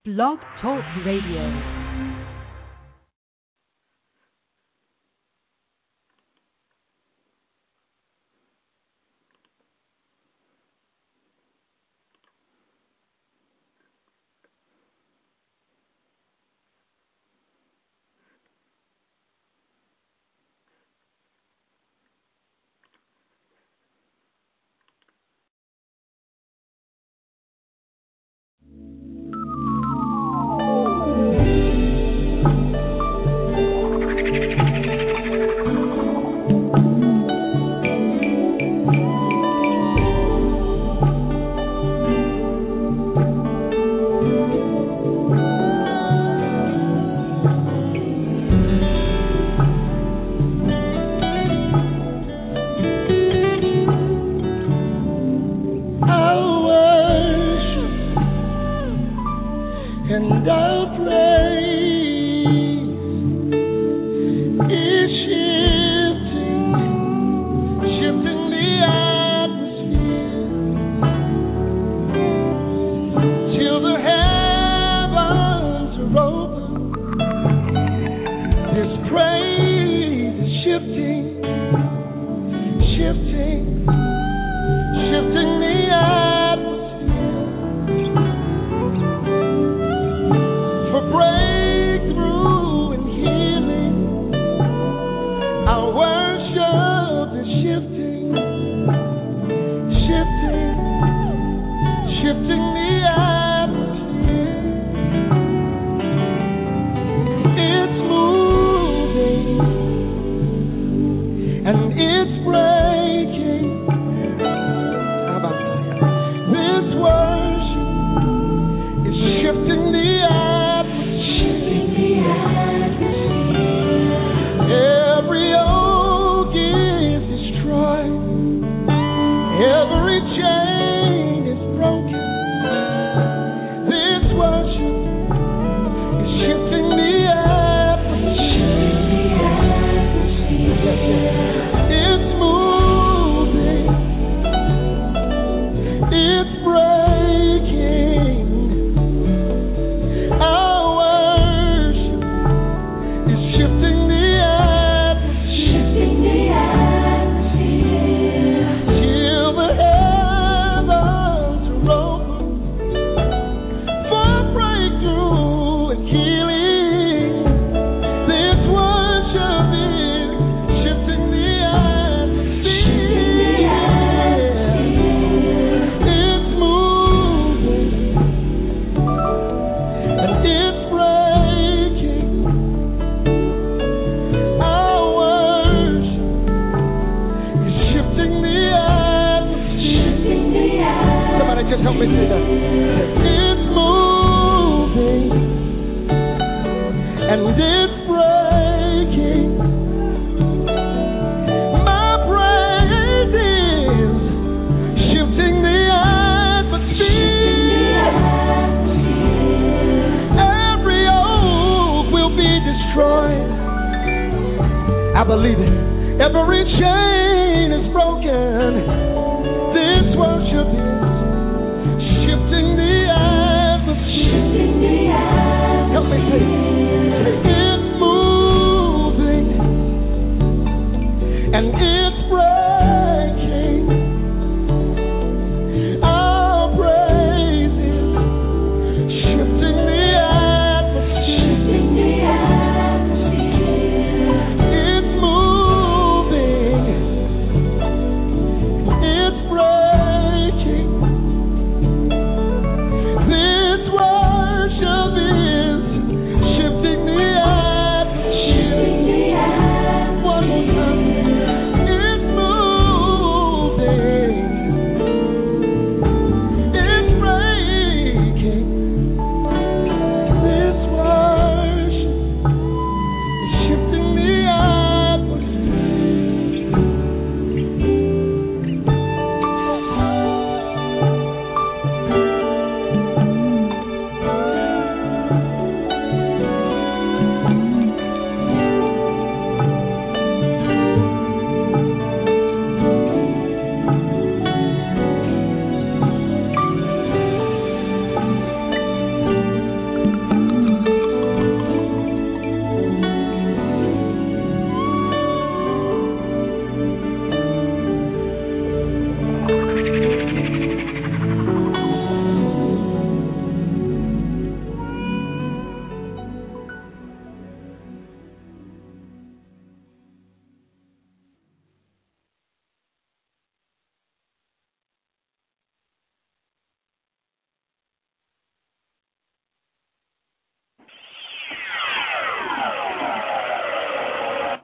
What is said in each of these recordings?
Blog Talk Radio.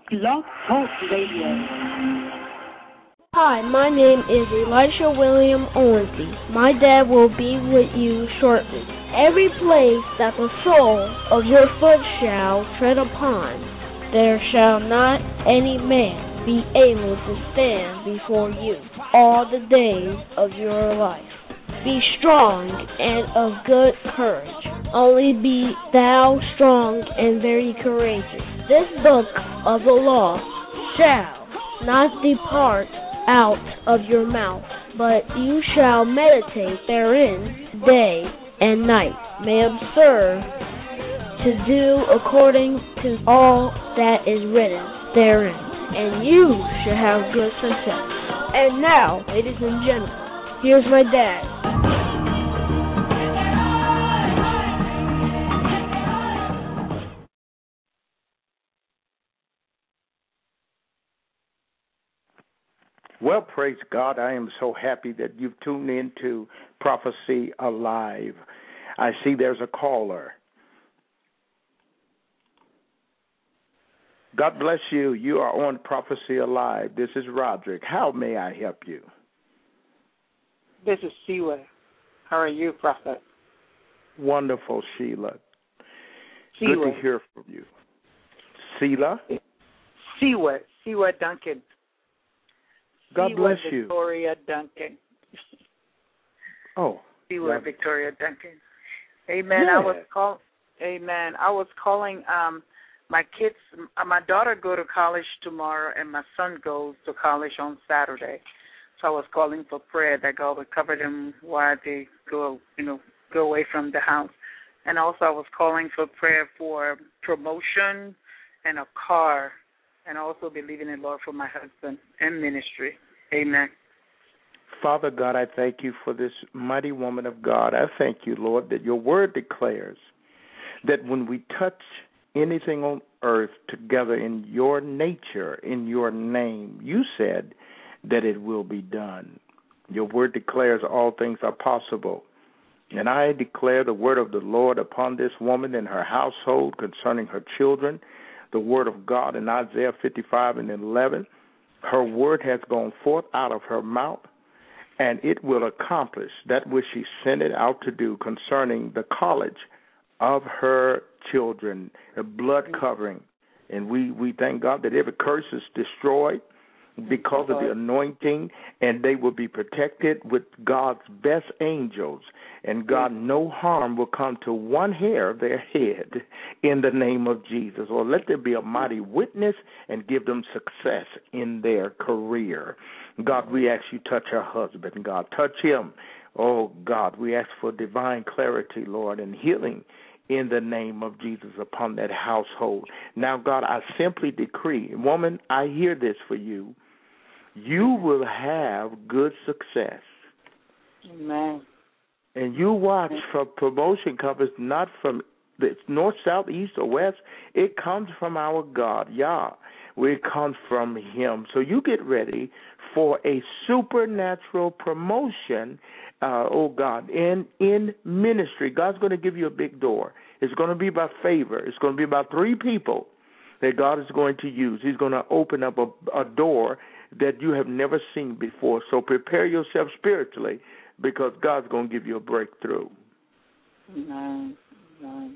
Blog Talk Radio. Hi, my name is Elisha William Owensy. My dad will be with you shortly. Every place that the sole of your foot shall tread upon, there shall not any man be able to stand before you all the days of your life. Be strong and of good courage. Only be thou strong and very courageous. This book of the law shall not depart out of your mouth, but you shall meditate therein day and night. May observe to do according to all that is written therein, and you shall have good success. And now, ladies and gentlemen, here's my dad. Well, praise God. I am so happy that you've tuned in to Prophecy Alive. I see there's a caller. God bless you. You are on Prophecy Alive. This is Roderick. How may I help you? This is Sheila. How are you, Prophet? Wonderful, Sheila. Sheila. Good to hear from you. Sheila? Sheila Duncan. God bless you. Victoria Duncan. Oh. Sheila Victoria Duncan. Amen. Yeah. Amen. I was calling my kids. My daughter go to college tomorrow, and my son goes to college on Saturday. So I was calling for prayer that God would cover them while they go away from the house. And also I was calling for prayer for promotion and a car, and also believing in the Lord for my husband and ministry. Amen. Father God, I thank you for this mighty woman of God. I thank you, Lord, that your word declares that when we touch anything on earth together in your nature, in your name, you said that it will be done. Your word declares all things are possible. And I declare the word of the Lord upon this woman and her household concerning her children, the word of God in Isaiah 55:11. Her word has gone forth out of her mouth, and it will accomplish that which she sent it out to do concerning the college of her children, a blood covering. And we thank God that every curse is destroyed because of the anointing, and they will be protected with God's best angels. And God, no harm will come to one hair of their head in the name of Jesus. Or let there be a mighty witness and give them success in their career. God, we ask you touch her husband. God, touch him. Oh, God, we ask for divine clarity, Lord, and healing in the name of Jesus upon that household. Now, God, I simply decree, woman, I hear this for you. You will have good success. Amen. And you watch for promotion comes not from the north, south, east, or west. It comes from our God, Yah. It comes from him. So you get ready for a supernatural promotion, oh God, in ministry. God's going to give you a big door. It's going to be by favor. It's going to be about 3 people that God is going to use. He's going to open up a door that you have never seen before. So prepare yourself spiritually, because God's going to give you a breakthrough. Amen. Amen.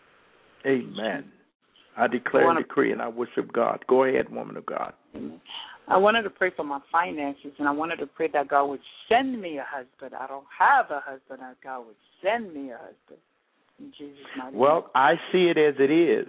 Amen. I declare and decree, and I worship God. Go ahead, woman of God. Amen. I wanted to pray for my finances, and I wanted to pray that God would send me a husband. I don't have a husband, that God would send me a husband. In Jesus' mighty name. Well, I see it as it is.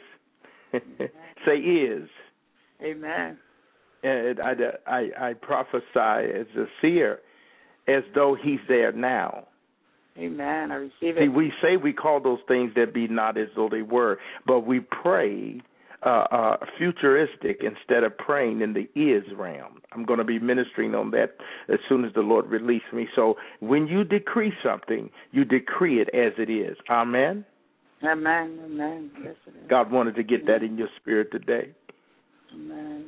Say is. Amen. And I prophesy as a seer, as though he's there now. Amen. I receive it. See, we say we call those things that be not as though they were, but we pray futuristic instead of praying in the is realm. I'm going to be ministering on that as soon as the Lord releases me. So when you decree something, you decree it as it is. Amen? Amen. Amen. Yes, it is. God wanted to get that in your spirit today. Amen.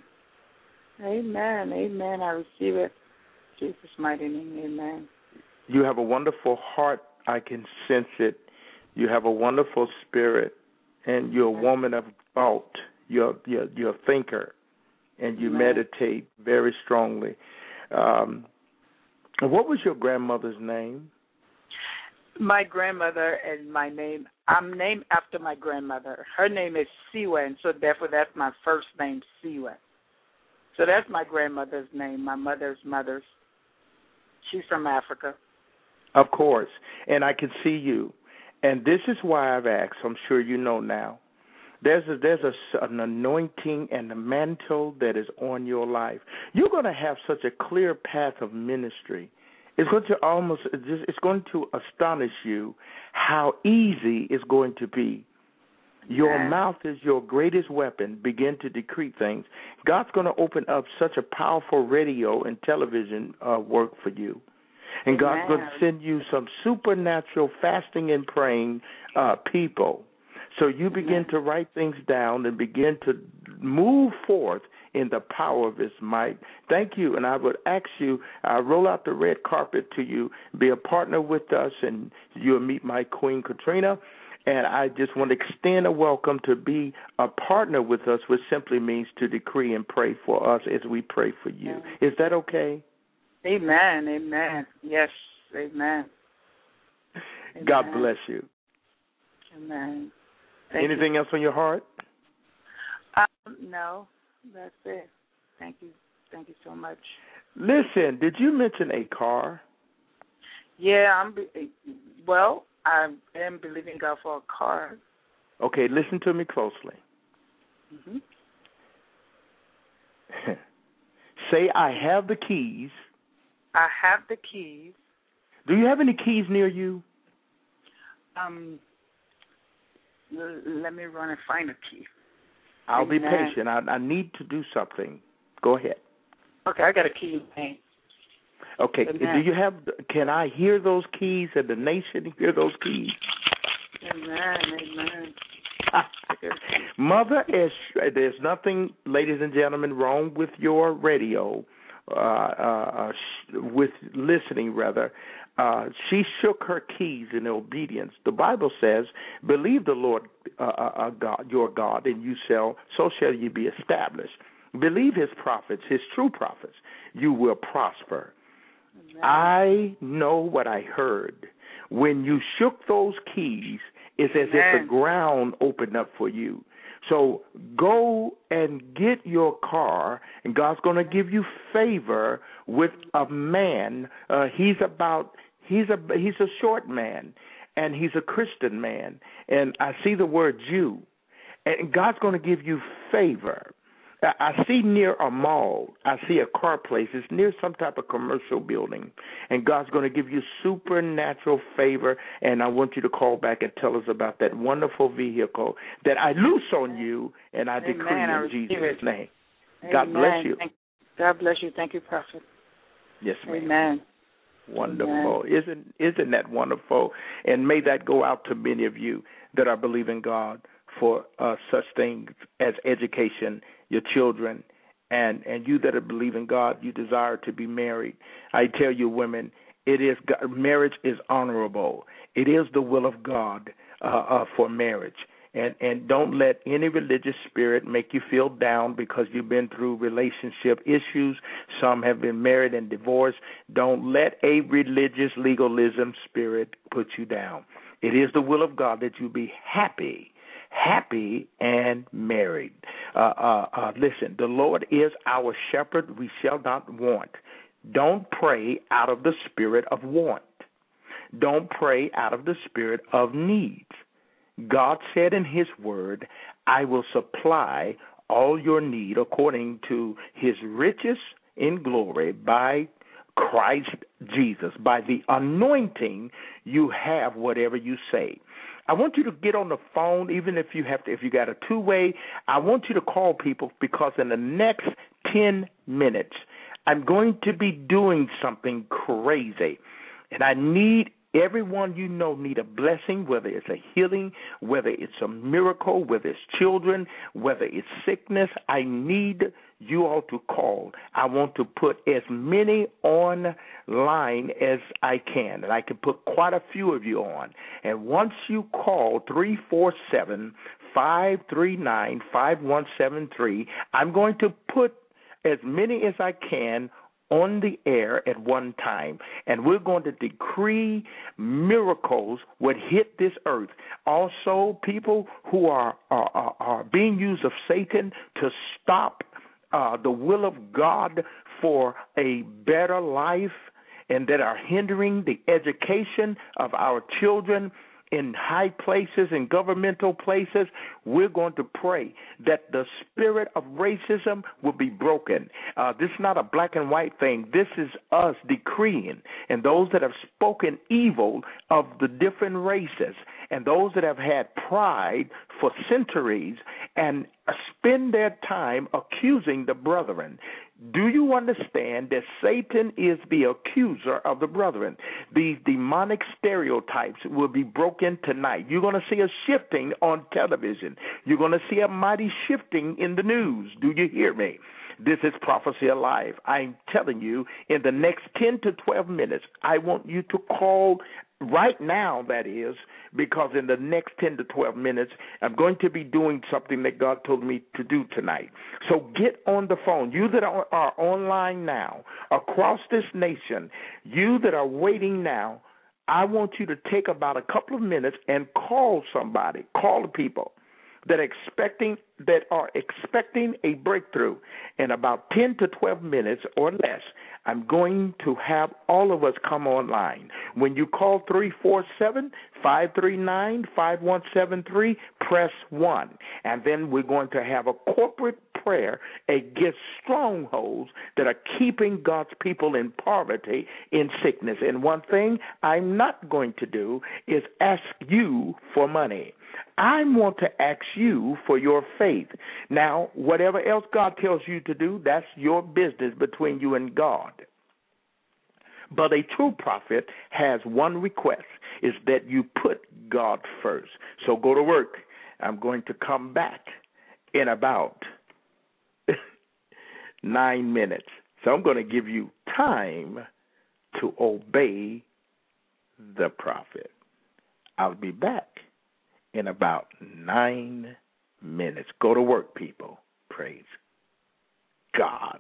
Amen. Amen. I receive it. In Jesus' mighty name. Amen. You have a wonderful heart. I can sense it. You have a wonderful spirit, and you're a woman of thought. You're a thinker. and you meditate very strongly. What was your grandmother's name? My grandmother and my name, I'm named after my grandmother. Her name is Siwa, and so therefore that's my first name, Siwa. So that's my grandmother's name, my mother's mother's. She's from Africa. Of course, and I can see you. And this is why I've asked, I'm sure you know now. There's an anointing and a mantle that is on your life. You're going to have such a clear path of ministry. It's going to astonish you how easy it's going to be. Your mouth is your greatest weapon. Begin to decree things. God's going to open up such a powerful radio and television work for you. And God's going to send you some supernatural fasting and praying people. So you begin to write things down and begin to move forth in the power of His might. Thank you. And I would ask you, roll out the red carpet to you, be a partner with us, and you'll meet my Queen Katrina. And I just want to extend a welcome to be a partner with us, which simply means to decree and pray for us as we pray for you. Is that okay? Amen. Amen. Yes. Amen. God bless you. Amen. Anything else on your heart? No, that's it. Thank you. Thank you so much. Listen, did you mention a car? Yeah, I am believing God for a car. Okay, listen to me closely. Mm-hmm. Say, I have the keys. I have the keys. Do you have any keys near you? Let me run and find a key. I'll be patient. I need to do something. Go ahead. Okay, I got a key in my hand. Okay, can I hear those keys and the nation hear those keys? Amen. Mother, there's nothing, ladies and gentlemen, wrong with your radio, with listening, rather. She shook her keys in obedience. The Bible says, believe the Lord God, your God, and so shall you be established. Believe His prophets, His true prophets, you will prosper. Amen. I know what I heard. When you shook those keys, it's as if the ground opened up for you. So go and get your car, and God's going to give you favor with a man. He's a short man, and he's a Christian man. And I see the word Jew, and God's going to give you favor. I see near a mall, I see a car place. It's near some type of commercial building, and God's going to give you supernatural favor, and I want you to call back and tell us about that wonderful vehicle that I loose on you, and I decree in Jesus' name. God bless you. God bless you. Thank you, Prophet. Yes, ma'am. Amen. Wonderful. Isn't that wonderful? And may that go out to many of you that are believing God for such things as education, your children, and you that are believing God, you desire to be married. I tell you, women, marriage is honorable. It is the will of God for marriage. And don't let any religious spirit make you feel down because you've been through relationship issues. Some have been married and divorced. Don't let a religious legalism spirit put you down. It is the will of God that you be happy and married. Listen, the Lord is our shepherd. We shall not want. Don't pray out of the spirit of want. Don't pray out of the spirit of needs. God said in His word, I will supply all your need according to His riches in glory by Christ Jesus. By the anointing, you have whatever you say. I want you to get on the phone, even if you got a two-way. I want you to call people because in the next 10 minutes, I'm going to be doing something crazy. And I need everyone you know need a blessing, whether it's a healing, whether it's a miracle, whether it's children, whether it's sickness. I need you all to call. I want to put as many online as I can, and I can put quite a few of you on. And once you call 347-539-5173, I'm going to put as many as I can on the air at one time, and we're going to decree miracles would hit this earth. Also, people who are being used of Satan to stop the will of God for a better life, and that are hindering the education of our children in high places and governmental places, we're going to pray that the spirit of racism will be broken. This is not a black and white thing. This is us decreeing, and those that have spoken evil of the different races, and those that have had pride for centuries and spend their time accusing the brethren. Do you understand that Satan is the accuser of the brethren? These demonic stereotypes will be broken tonight. You're going to see a shifting on television. You're going to see a mighty shifting in the news. Do you hear me? This is Prophecy Alive. I'm telling you, in the next 10 to 12 minutes, I want you to call right now, that is, because in the next 10 to 12 minutes, I'm going to be doing something that God told me to do tonight. So get on the phone. You that are online now, across this nation, you that are waiting now, I want you to take about a couple of minutes and call somebody, call the people that are expecting a breakthrough. In about 10 to 12 minutes or less, I'm going to have all of us come online. When you call 347-539-5173, press 1. And then we're going to have a corporate prayer against strongholds that are keeping God's people in poverty, in sickness. And one thing I'm not going to do is ask you for money. I want to ask you for your faith. Now, whatever else God tells you to do, that's your business between you and God. But a true prophet has one request, is that you put God first. So go to work. I'm going to come back in about 9 minutes. So I'm going to give you time to obey the prophet. I'll be back in about 9 minutes. Go to work, people. Praise God.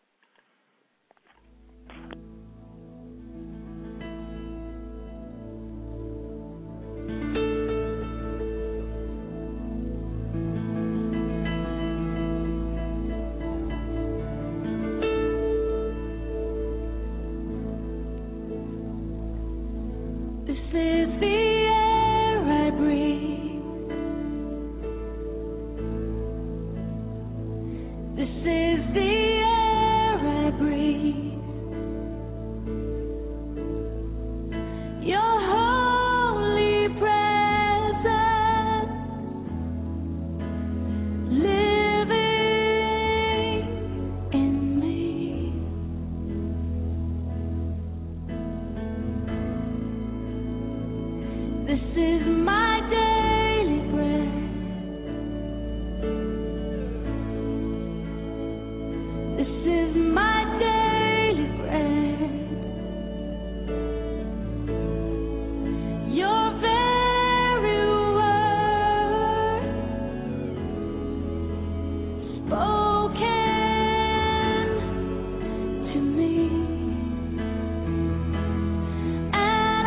This is the air I breathe. This is the air I breathe. Your holy presence living in me. This is my daily bread. This is my daily bread. Your very word spoken to me, and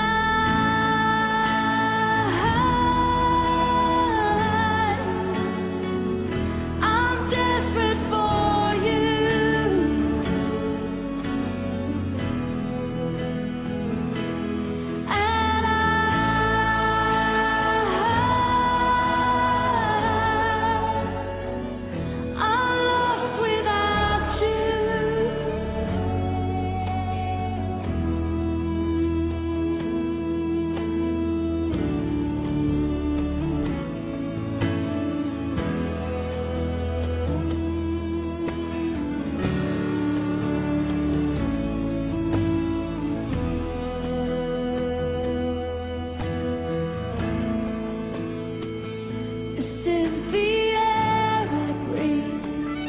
I'm desperate for you. And I'm lost without you. This is the air I breathe.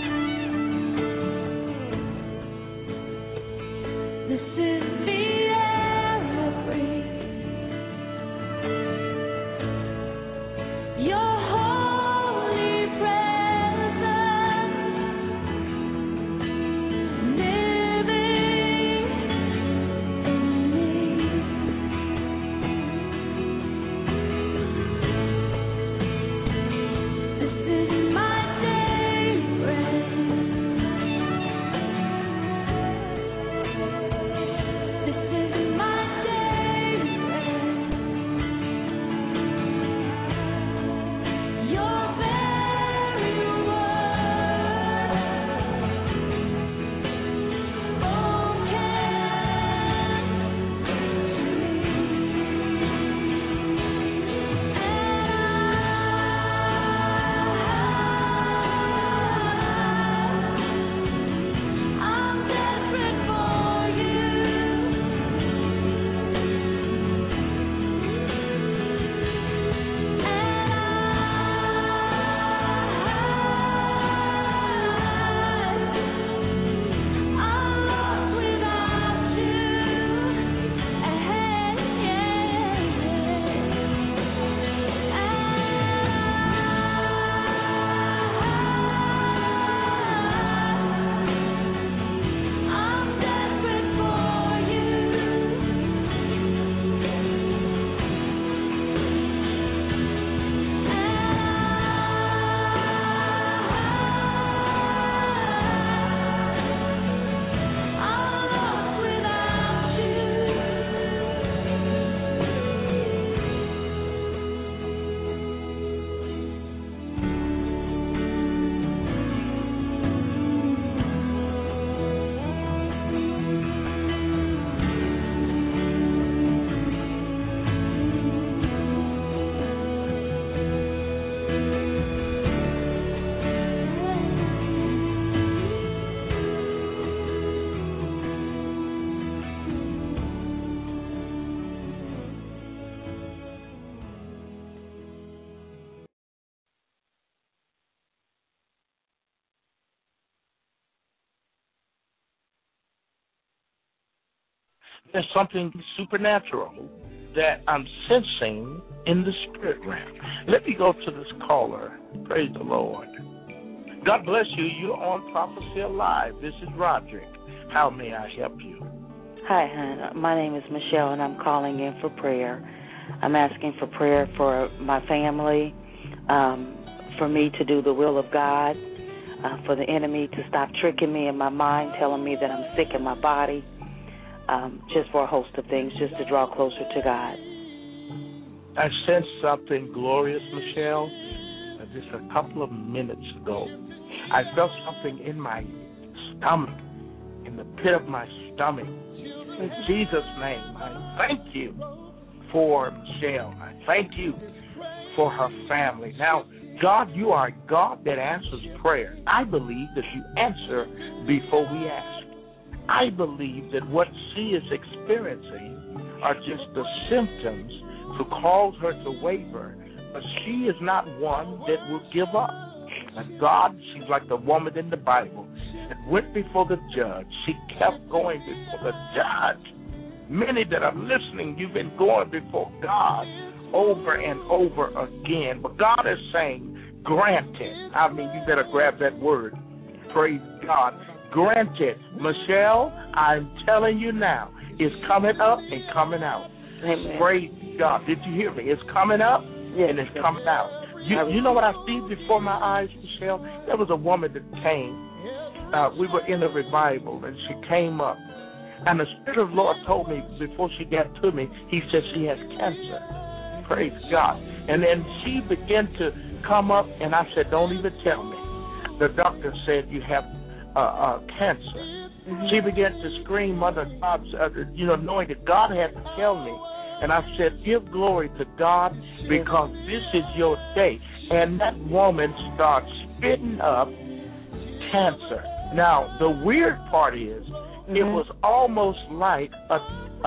This is the air I breathe. Your holy presence There's something supernatural that I'm sensing in the spirit realm. Let me go to this caller. Praise the Lord. God bless you. You're on Prophecy Alive. This is Roderick. How may I help you? Hi, hon. My name is Michelle, and I'm calling in for prayer. I'm asking for prayer for my family, for me to do the will of God, for the enemy to stop tricking me in my mind, telling me that I'm sick in my body, just for a host of things, just to draw closer to God. I sensed something glorious, Michelle, just a couple of minutes ago. I felt something in my stomach, in the pit of my stomach. In Jesus' name, I thank you for Michelle. I thank you for her family. Now, God, you are a God that answers prayer. I believe that you answer before we ask. I believe that what she is experiencing are just the symptoms to cause her to waver, but she is not one that will give up. And God, she's like the woman in the Bible that went before the judge. She kept going before the judge. Many that are listening, you've been going before God over and over again. But God is saying, granted. I mean, you better grab that word. Praise God. Granted. Michelle, I'm telling you now, it's coming up and coming out. Amen. Praise God. Did you hear me? It's coming up and it's coming out. You know what I see before my eyes, Michelle? There was a woman that came. We were in a revival, and she came up. And the Spirit of the Lord told me before she got to me, he said she has cancer. Praise God. And then she began to come up, and I said, don't even tell me. The doctor said you have cancer. Mm-hmm. She began to scream, Mother God, knowing that God had to tell me. And I said, give glory to God because this is your day. And that woman starts spitting up cancer. Now, the weird part is it was almost like a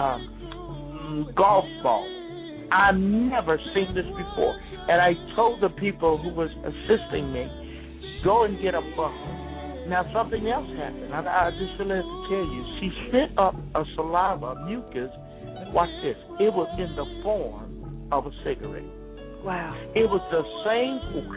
golf ball. I've never seen this before. And I told the people who was assisting me, go and get a bucket. Now, something else happened. I just wanted to tell you. She spit up a saliva, mucus. Watch this. It was in the form of a cigarette. Wow. It was the same.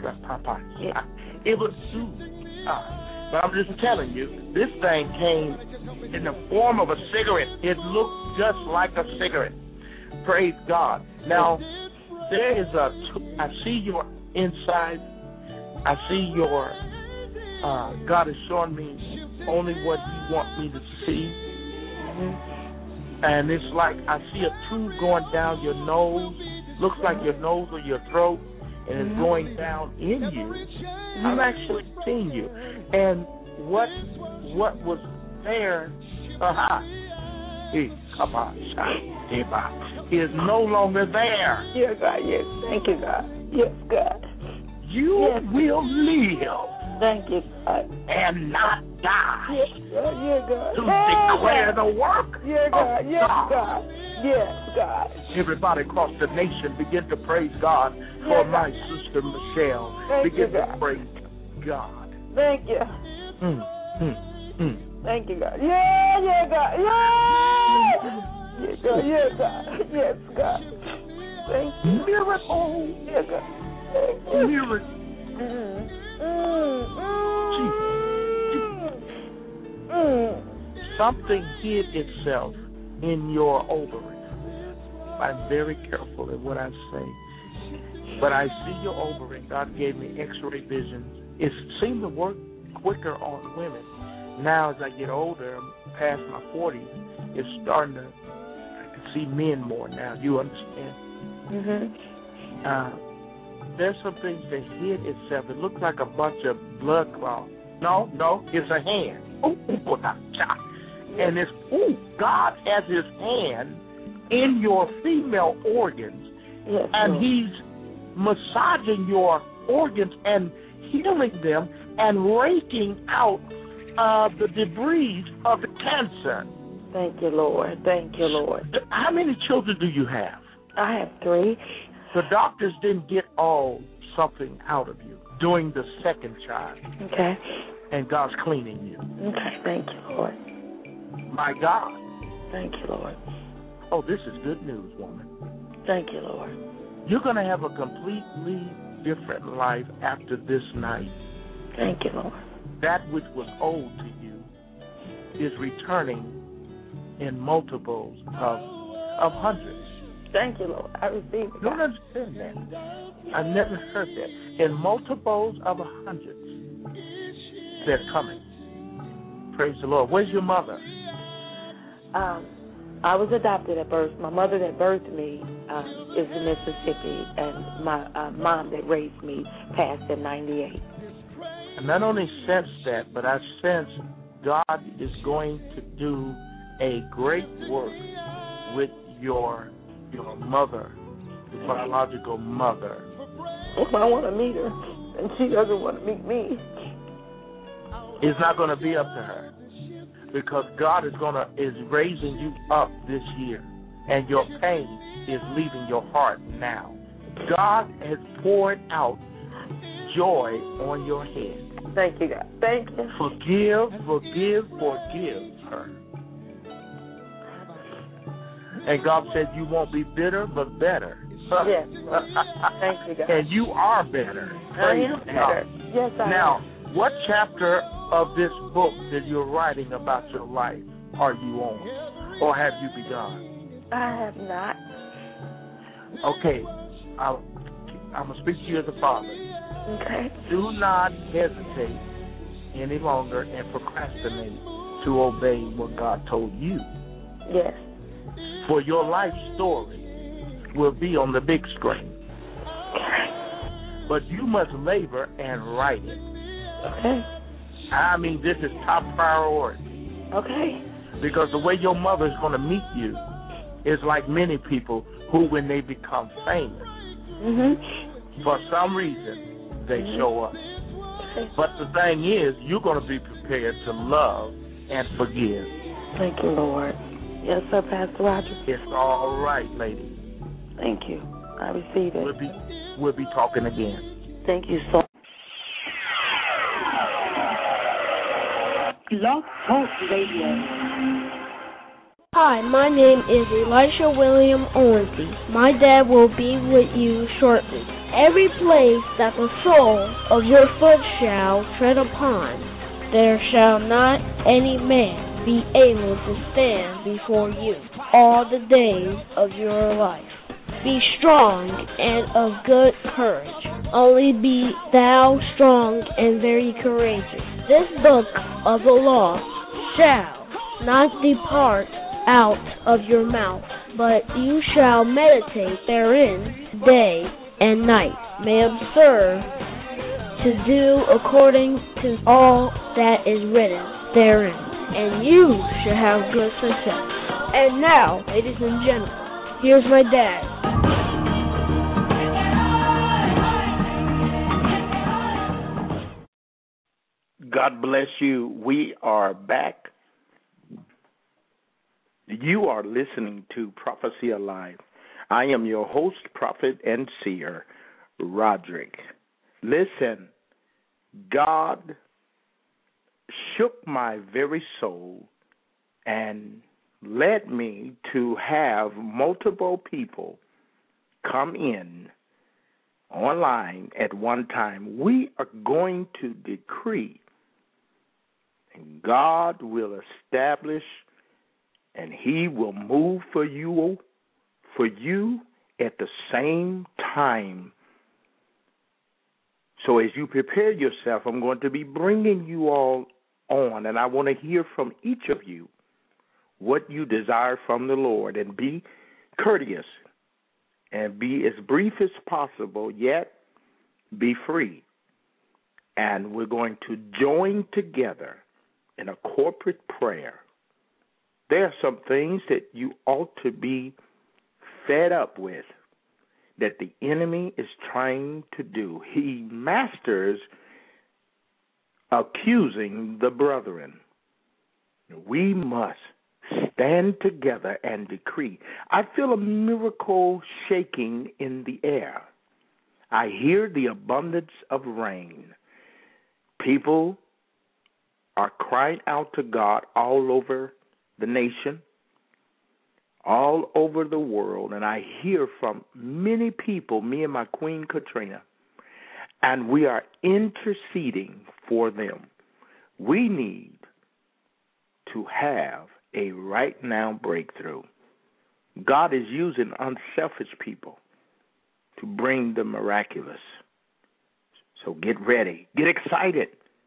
It was but I'm just telling you, this thing came in the form of a cigarette. It looked just like a cigarette. Praise God. Now, there is I see your inside. I see your, God is showing me only what you want me to see. Mm-hmm. And it's like I see a tube going down your nose. Looks like your nose or your throat, and it's going down in you. I've actually seen you. And what was there, is no longer there. Yes, God. Yes. Thank you, God. Yes, God. You will live. Thank you, God. And not die. Yes, God. Yes, God. To declare the work of God. Yes, God. Yes, God. Everybody across the nation begin to praise God for my sister Michelle. Begin to praise God. Thank you. Thank you, God. Yeah, God. Yeah. Yes, God. Yes, God. Yes, God. Thank you. Miracle. Yes, God. Thank you. Miracle. Something hid itself in your ovaries. I'm very careful in what I say. But I see your ovary. God gave me x-ray vision. It seemed to work quicker on women. Now as I get older, past my 40s, it's starting to, I can see men more now. You understand? Mm-hmm. There's some things that hid itself. It looks like a bunch of blood clots. No, it's a hand. And it's, God has his hand in your female organs. Yes, and he's massaging your organs and healing them and raking out the debris of the cancer. Thank you, Lord. Thank you, Lord. How many children do you have? I have 3. The doctors didn't get something out of you doing the second child. Okay. And God's cleaning you. Okay, thank you, Lord. My God. Thank you, Lord. Oh, this is good news, woman. Thank you, Lord. You're going to have a completely different life after this night. Thank you, Lord. That which was owed to you is returning in multiples of hundreds. Thank you, Lord. I receive it. You don't understand that. I never heard that. In multiples of hundreds, they're coming. Praise the Lord. Where's your mother? I was adopted at birth. My mother that birthed me is in Mississippi, and my mom that raised me passed in 98. I not only sense that, but I sense God is going to do a great work with your mother, your biological mother. If I want to meet her, and she doesn't want to meet me, it's not going to be up to her, because God is raising you up this year, and your pain is leaving your heart now. God has poured out joy on your head. Thank you, God. Thank you. Forgive her. And God said you won't be bitter, but better. Yes. Thank you, God. And you are better. I am better. Yes, I am. Now, what chapter of this book that you're writing about your life are you on? Or have you begun? I have not. Okay. I'm going to speak to you as a father. Okay. Do not hesitate any longer and procrastinate to obey what God told you. Yes. For your life story will be on the big screen. But you must labor and write it. Okay. I mean, this is top priority. Okay. Because the way your mother is going to meet you is like many people who, when they become famous, for some reason, they show up. But the thing is, you're going to be prepared to love and forgive. Thank you, Lord. Yes, sir, Pastor Roger. It's all right, lady. Thank you. I receive it. We'll be talking again. Thank you so much. Blog Talk Radio. Hi, my name is Elisha William Owensy. My dad will be with you shortly. Every place that the sole of your foot shall tread upon, there shall not any man be able to stand before you all the days of your life. Be strong and of good courage. Only be thou strong and very courageous. This book of the law shall not depart out of your mouth, but you shall meditate therein day and night, may observe to do according to all that is written therein, and you shall have good success. And now, ladies and gentlemen, here's my dad. God bless you. We are back. You are listening to Prophecy Alive. I am your host, prophet, and seer, Roderick. Listen, God shook my very soul and led me to have multiple people come in online at one time. We are going to decree, and God will establish, and He will move for you at the same time. So as you prepare yourself, I'm going to be bringing you all on, and I want to hear from each of you what you desire from the Lord, and be courteous and be as brief as possible, yet be free. And we're going to join together in a corporate prayer. There are some things that you ought to be fed up with that the enemy is trying to do. He masters accusing the brethren. We must stand together and decree. I feel a miracle shaking in the air. I hear the abundance of rain. People are crying out to God all over the nation, all over the world, and I hear from many people, me and my Queen Katrina, and we are interceding for them. We need to have a right now breakthrough. God is using unselfish people to bring the miraculous. So get ready. Get excited.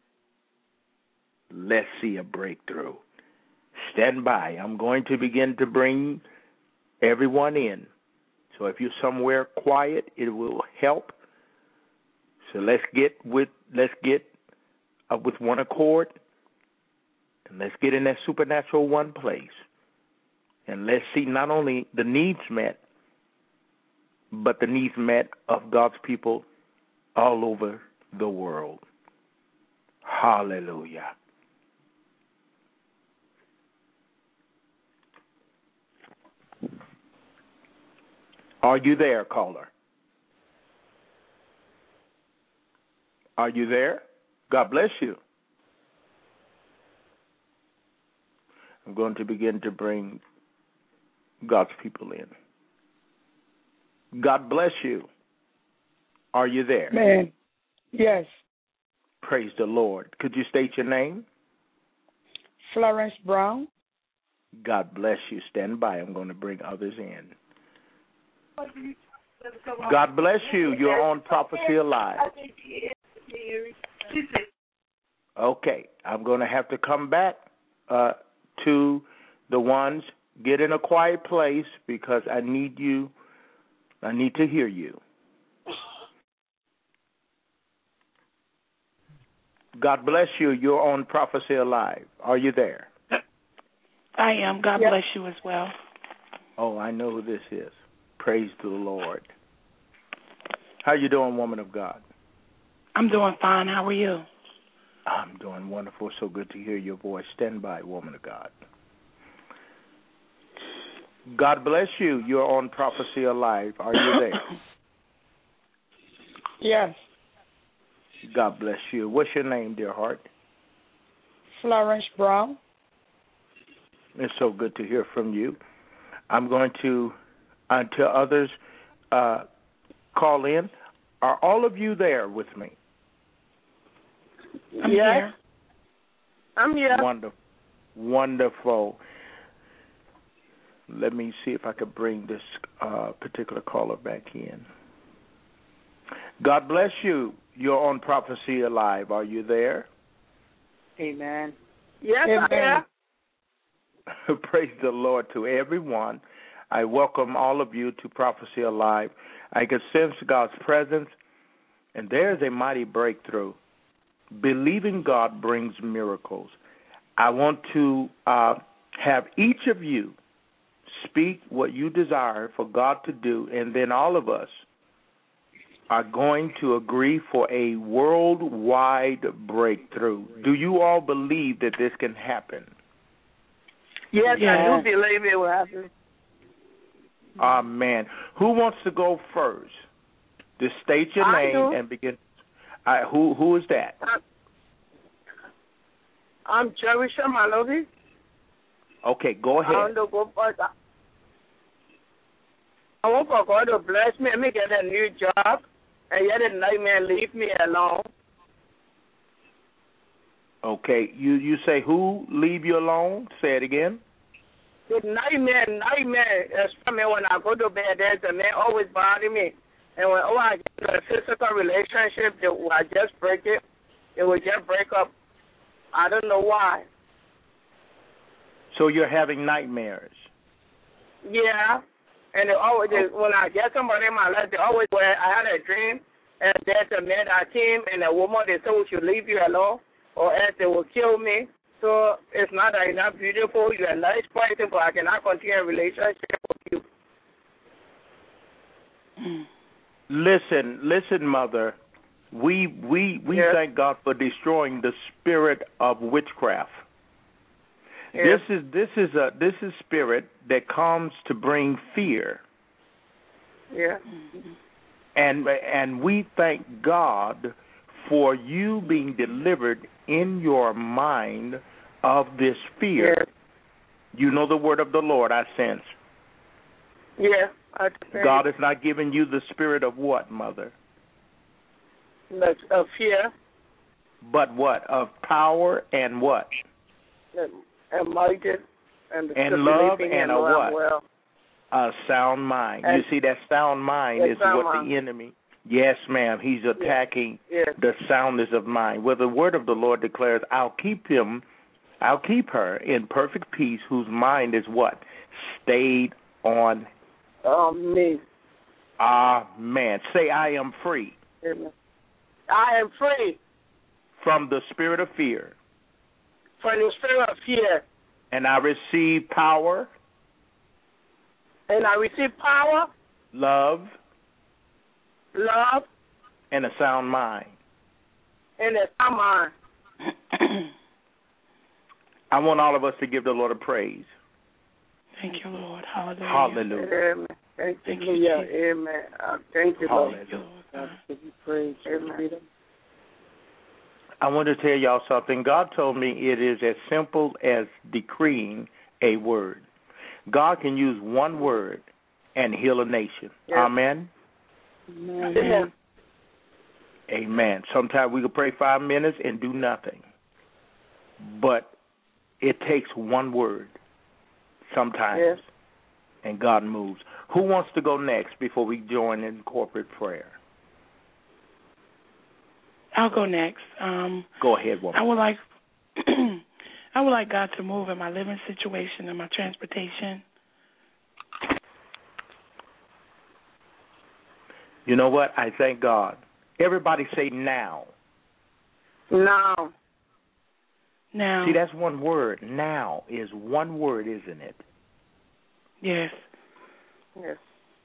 Let's see a breakthrough. Stand by. I'm going to begin to bring everyone in. So if you're somewhere quiet, it will help. So let's get with one accord, and let's get in that supernatural one place. And let's see not only the needs met, but the needs met of God's people all over the world. Hallelujah. Are you there, caller? Are you there? God bless you. I'm going to begin to bring God's people in. God bless you. Are you there? Man, yes. Praise the Lord. Could you state your name? Florence Brown. God bless you. Stand by. I'm going to bring others in. God bless you. You're on Prophecy Alive. Okay. I'm going to have to come back to the ones. Get in a quiet place because I need you. I need to hear you. God bless you. You're on Prophecy Alive. Are you there? I am. God bless you as well. Oh, I know who this is. Praise to the Lord. How you doing, woman of God? I'm doing fine. How are you? I'm doing wonderful. So good to hear your voice. Stand by, woman of God. God bless you. You're on Prophecy Alive. Are you there? Yes. God bless you. What's your name, dear heart? Florence Brown. It's so good to hear from you. I'm going to, until others call in, are all of you there with me? I'm here. I'm here. Wonderful. Wonderful. Let me see if I could bring this particular caller back in. God bless you. You're on Prophecy Alive. Are you there? Amen. Yes, Amen. Praise the Lord to everyone. I welcome all of you to Prophecy Alive. I can sense God's presence, and there's a mighty breakthrough. Believing God brings miracles. I want to have each of you speak what you desire for God to do, and then all of us are going to agree for a worldwide breakthrough. Do you all believe that this can happen? Yes, I do believe it will happen. Amen. Who wants to go first? Just state your name and begin. Who is that? I'm Jerusha Malodi. Okay, go ahead. I want to go first. I want for God to bless me and me get a new job, and yet the nightmare leave me alone. Okay, you say who leave you alone? Say it again. The nightmare is from me when I go to bed. There's a man always bother me, and when I get in a physical relationship, I just break it. It will just break up. I don't know why. So you're having nightmares? Yeah. And they always, when I get somebody in my life, they always, I had a dream, and there's a man that came, and a woman, they said, we should leave you alone, or else they will kill me. So it's not that you're not beautiful, you're a nice person, but I cannot continue a relationship with you. Listen, Mother. We thank God for destroying the spirit of witchcraft. Yes. This is spirit that comes to bring fear. Yeah. And we thank God for you being delivered in your mind of this fear. Yeah. You know the word of the Lord, I sense. Yeah. God has not given you the spirit of what, Mother? Of fear. But what? Of power and what? And might and love and a what? Well. A sound mind. You see, that sound mind is what the enemy. Yes, ma'am. He's attacking the soundness of mind. Well, the word of the Lord declares, I'll keep her in perfect peace, whose mind is what? Stayed on me. Amen. Say, I am free. Amen. I am free. From the spirit of fear. From the spirit of fear. And I receive power. And I receive power. Love. Love. And a sound mind. And a sound mind. I want all of us to give the Lord a praise. Thank you, Lord. Hallelujah. Hallelujah. Amen. Thank you. Amen. Thank you, Lord. Hallelujah. Give you praise. Amen. I want to tell y'all something. God told me it is as simple as decreeing a word. God can use one word and heal a nation. Yes. Amen? Amen. Amen. Sometimes we can pray 5 minutes and do nothing. But it takes one word sometimes, yes. And God moves. Who wants to go next before we join in corporate prayer? I'll go next. Go ahead, woman. I would like God to move in my living situation and my transportation. You know what? I thank God. Everybody say now. Now. Now. See, that's one word. Now is one word, isn't it? Yes. Yes.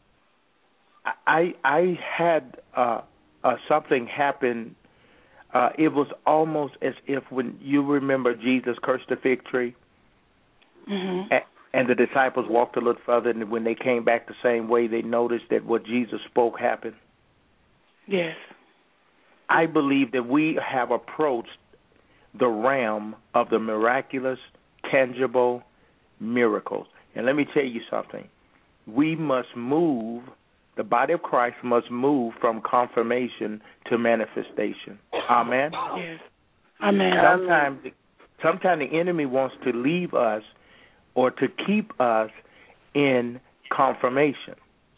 I had something happen. It was almost as if when you remember Jesus cursed the fig tree, and the disciples walked a little further, and when they came back the same way, they noticed that what Jesus spoke happened. Yes. I believe that we have approached the realm of the miraculous, tangible miracles. And let me tell you something. We must move, the body of Christ must move from confirmation to manifestation. Amen? Yes. Amen. Sometimes the enemy wants to leave us or to keep us in confirmation.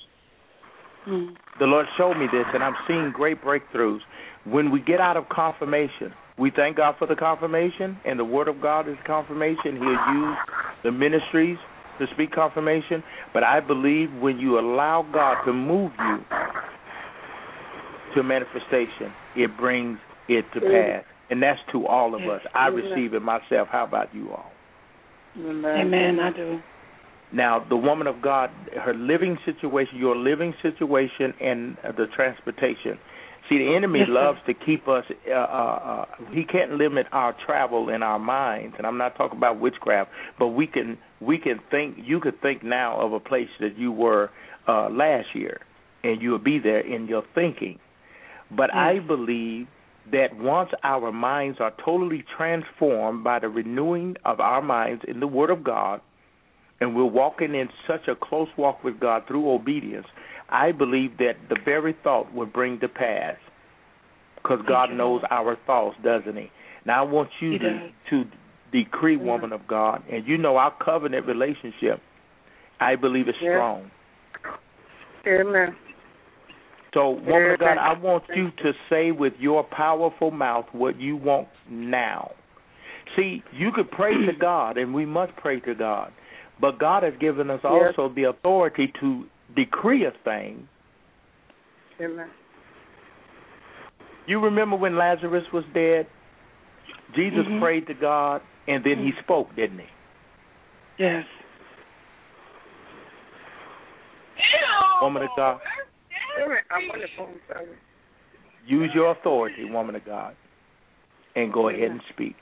The Lord showed me this, and I'm seeing great breakthroughs. When we get out of confirmation, we thank God for the confirmation, and the Word of God is confirmation. He'll use the ministries to speak confirmation. But I believe when you allow God to move you to manifestation, it brings it to pass. And that's to all of us. I receive it myself. How about you all? Amen. I do. Now, the woman of God, her living situation, your living situation, and the transportation. See, the enemy loves to keep us, he can't limit our travel in our minds, and I'm not talking about witchcraft, but we can think, you could think now of a place that you were last year, and you'll be there in your thinking. But I believe that once our minds are totally transformed by the renewing of our minds in the Word of God, and we're walking in such a close walk with God through obedience, I believe that the very thought will bring to pass, because God knows our thoughts, doesn't He? Now I want you to decree, woman of God, and you know our covenant relationship, I believe, is strong. Amen. So, woman of God, I want you to say with your powerful mouth what you want now. See, you could pray to God, and we must pray to God, but God has given us also the authority to decree a thing. Amen. You remember when Lazarus was dead? Jesus prayed to God, and then He spoke, didn't He? Yes. Woman of God, use your authority, woman of God, and go ahead and speak.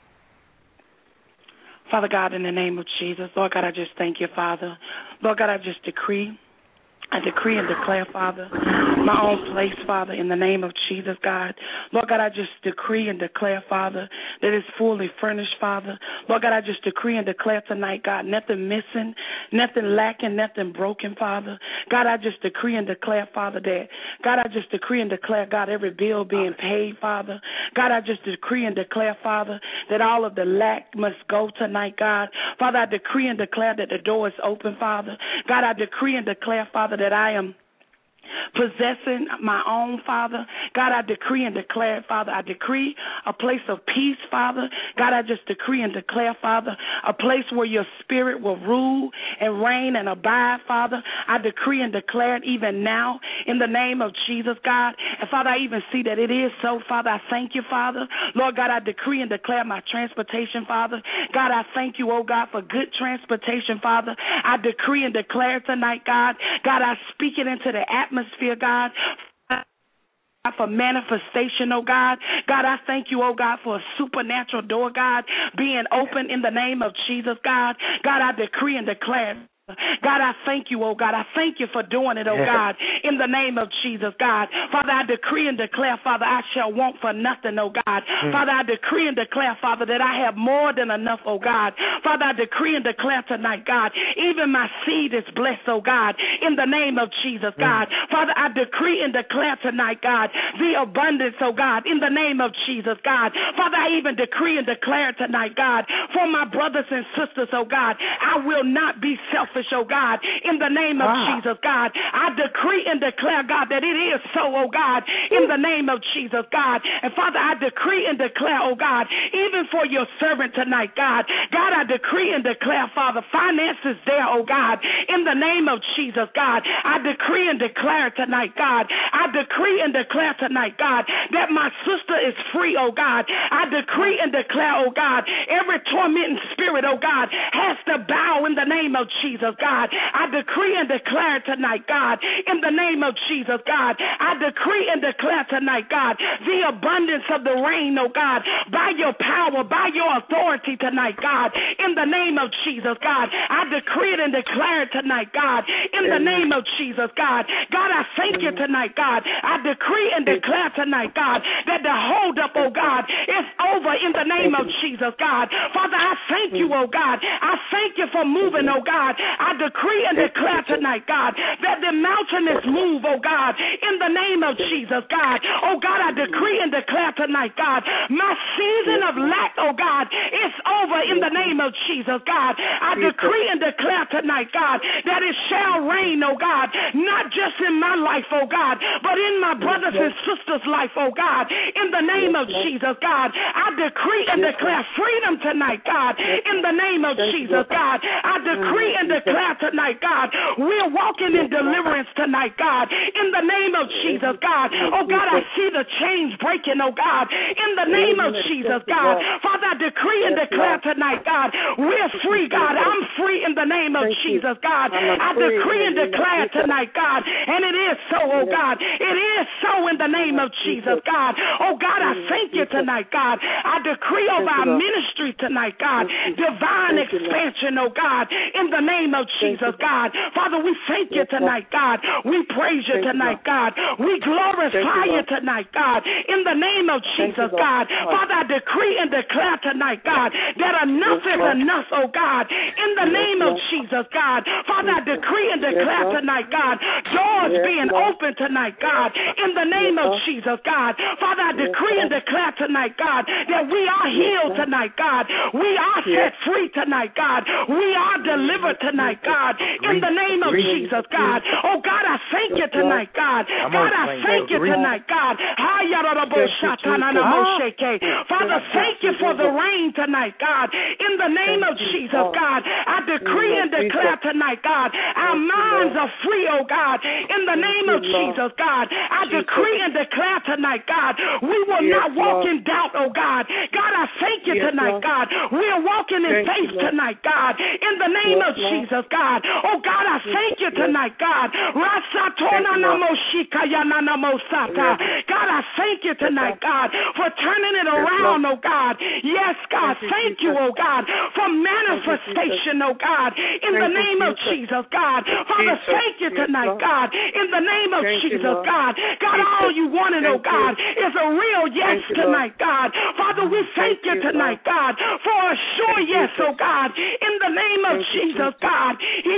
Father God, in the name of Jesus, Lord God, I just thank you, Father. Lord God, I just decree I decree and declare, Father, my own place, Father, in the name of Jesus, God. Lord God, I just decree and declare, Father, that it's fully furnished, Father. Lord God, I just decree and declare tonight, God, nothing missing, nothing lacking, nothing broken, Father. God, I just decree and declare, Father, that, God, I just decree and declare, God, every bill being paid, Father. God, I just decree and declare, Father, that all of the lack must go tonight, God. Father, I decree and declare that the door is open, Father. God, I decree and declare, Father, that I am possessing my own, Father. God, I decree and declare, Father, I decree a place of peace, Father. God, I just decree and declare, Father, a place where your spirit will rule and reign and abide, Father. I decree and declare it even now in the name of Jesus, God. And, Father, I even see that it is so, Father. I thank you, Father. Lord God, I decree and declare my transportation, Father. God, I thank you, oh God, for good transportation, Father. I decree and declare tonight, God. God, I speak it into the atmosphere, God, for manifestation, oh God. God, I thank you, oh God, for a supernatural door, God, being open in the name of Jesus, God. God, I decree and declare. God, I thank you, oh God. I thank you for doing it, oh God, in the name of Jesus, God. Father, I decree and declare, Father, I shall want for nothing, oh God. Father, I decree and declare, Father, that I have more than enough, oh God. Father, I decree and declare tonight, God, even my seed is blessed, oh God, in the name of Jesus, God. Father, I decree and declare tonight, God, the abundance, oh God, in the name of Jesus, God. Father, I even decree and declare tonight, God, for my brothers and sisters, oh God, I will not be selfish, oh God, in the name of Jesus, God. I decree and declare, God, that it is so, oh God, in the name of Jesus, God. And Father, I decree and declare, oh God, even for your servant tonight, God. God, I decree and declare, Father, finances there, oh God, in the name of Jesus, God. I decree and declare tonight, God. I decree and declare tonight, God, that my sister is free, oh God. I decree and declare, oh God, every tormenting spirit, oh God, has to bow in the name of Jesus, God. I decree and declare tonight, God, in the name of Jesus, God. I decree and declare tonight, God, the abundance of the rain, oh God, by your power, by your authority tonight, God, in the name of Jesus, God. I decree it and declare it tonight, God, in the name of Jesus, God. God, I thank you tonight, God. I decree and declare tonight, God, that the holdup, oh God, is over in the name of Jesus, God. Father, I thank you, oh God. I thank you for moving, oh God. I decree and declare tonight, God, that the mountain is moved, oh God, in the name of Jesus, God. Oh God, I decree and declare tonight, God, my season of lack, oh God, is over in the name of Jesus, God. I decree and declare tonight, God, that it shall rain, oh God, not just in my life, oh God, but in my brothers and sisters' life, oh God, in the name of Jesus, God. I decree and declare freedom tonight, God, in the name of Jesus, God. I decree and declare tonight, God, we're walking in deliverance tonight, God, in the name of Jesus, God. Oh God, I see the chains breaking, oh God, in the name of Jesus, God. Father, I decree and declare tonight, God, we're free, God. I'm free in the name of Jesus, God. I decree and declare tonight, God, and it is so, oh God. It is so in the name of Jesus, God. Oh God, I thank you tonight, God. I decree over our ministry tonight, God, divine expansion, oh God, in the name of Jesus, God. Father, we thank you tonight, God. We praise you tonight, God. We glorify you tonight, God, in the name of Jesus, God. Father, I decree and declare tonight, God, that enough is enough, oh God, in the name of Jesus, God. Father, I decree and declare tonight, God, doors being open tonight, God, in the name of Jesus, God. Father, I decree and declare tonight, God, that we are healed tonight, God. We are set free tonight, God. We are delivered tonight, God, in the name of Jesus, God. Oh God, I thank you tonight, God. God, I thank you tonight, God. Father, thank you for the rain tonight, God, in the name of Jesus, God. I decree and declare tonight, God, our minds are free, oh God, in the name of Jesus, God. I decree and declare tonight, God, we will not walk in doubt, oh God. God, I thank you tonight, God. We are walking in faith tonight, God, in the name of Jesus, God. Oh God, I thank you tonight, God. God, I thank you tonight, God, for turning it around, oh God. Yes, God, thank you, oh God, for manifestation. salvation, oh God, in the name of Jesus, God. Father, thank you tonight, God, in the name of Jesus, God. God, all you wanted, oh God, is a real yes tonight, God. Father, we thank you tonight, God, for a sure yes, oh God, in the name of Jesus, God.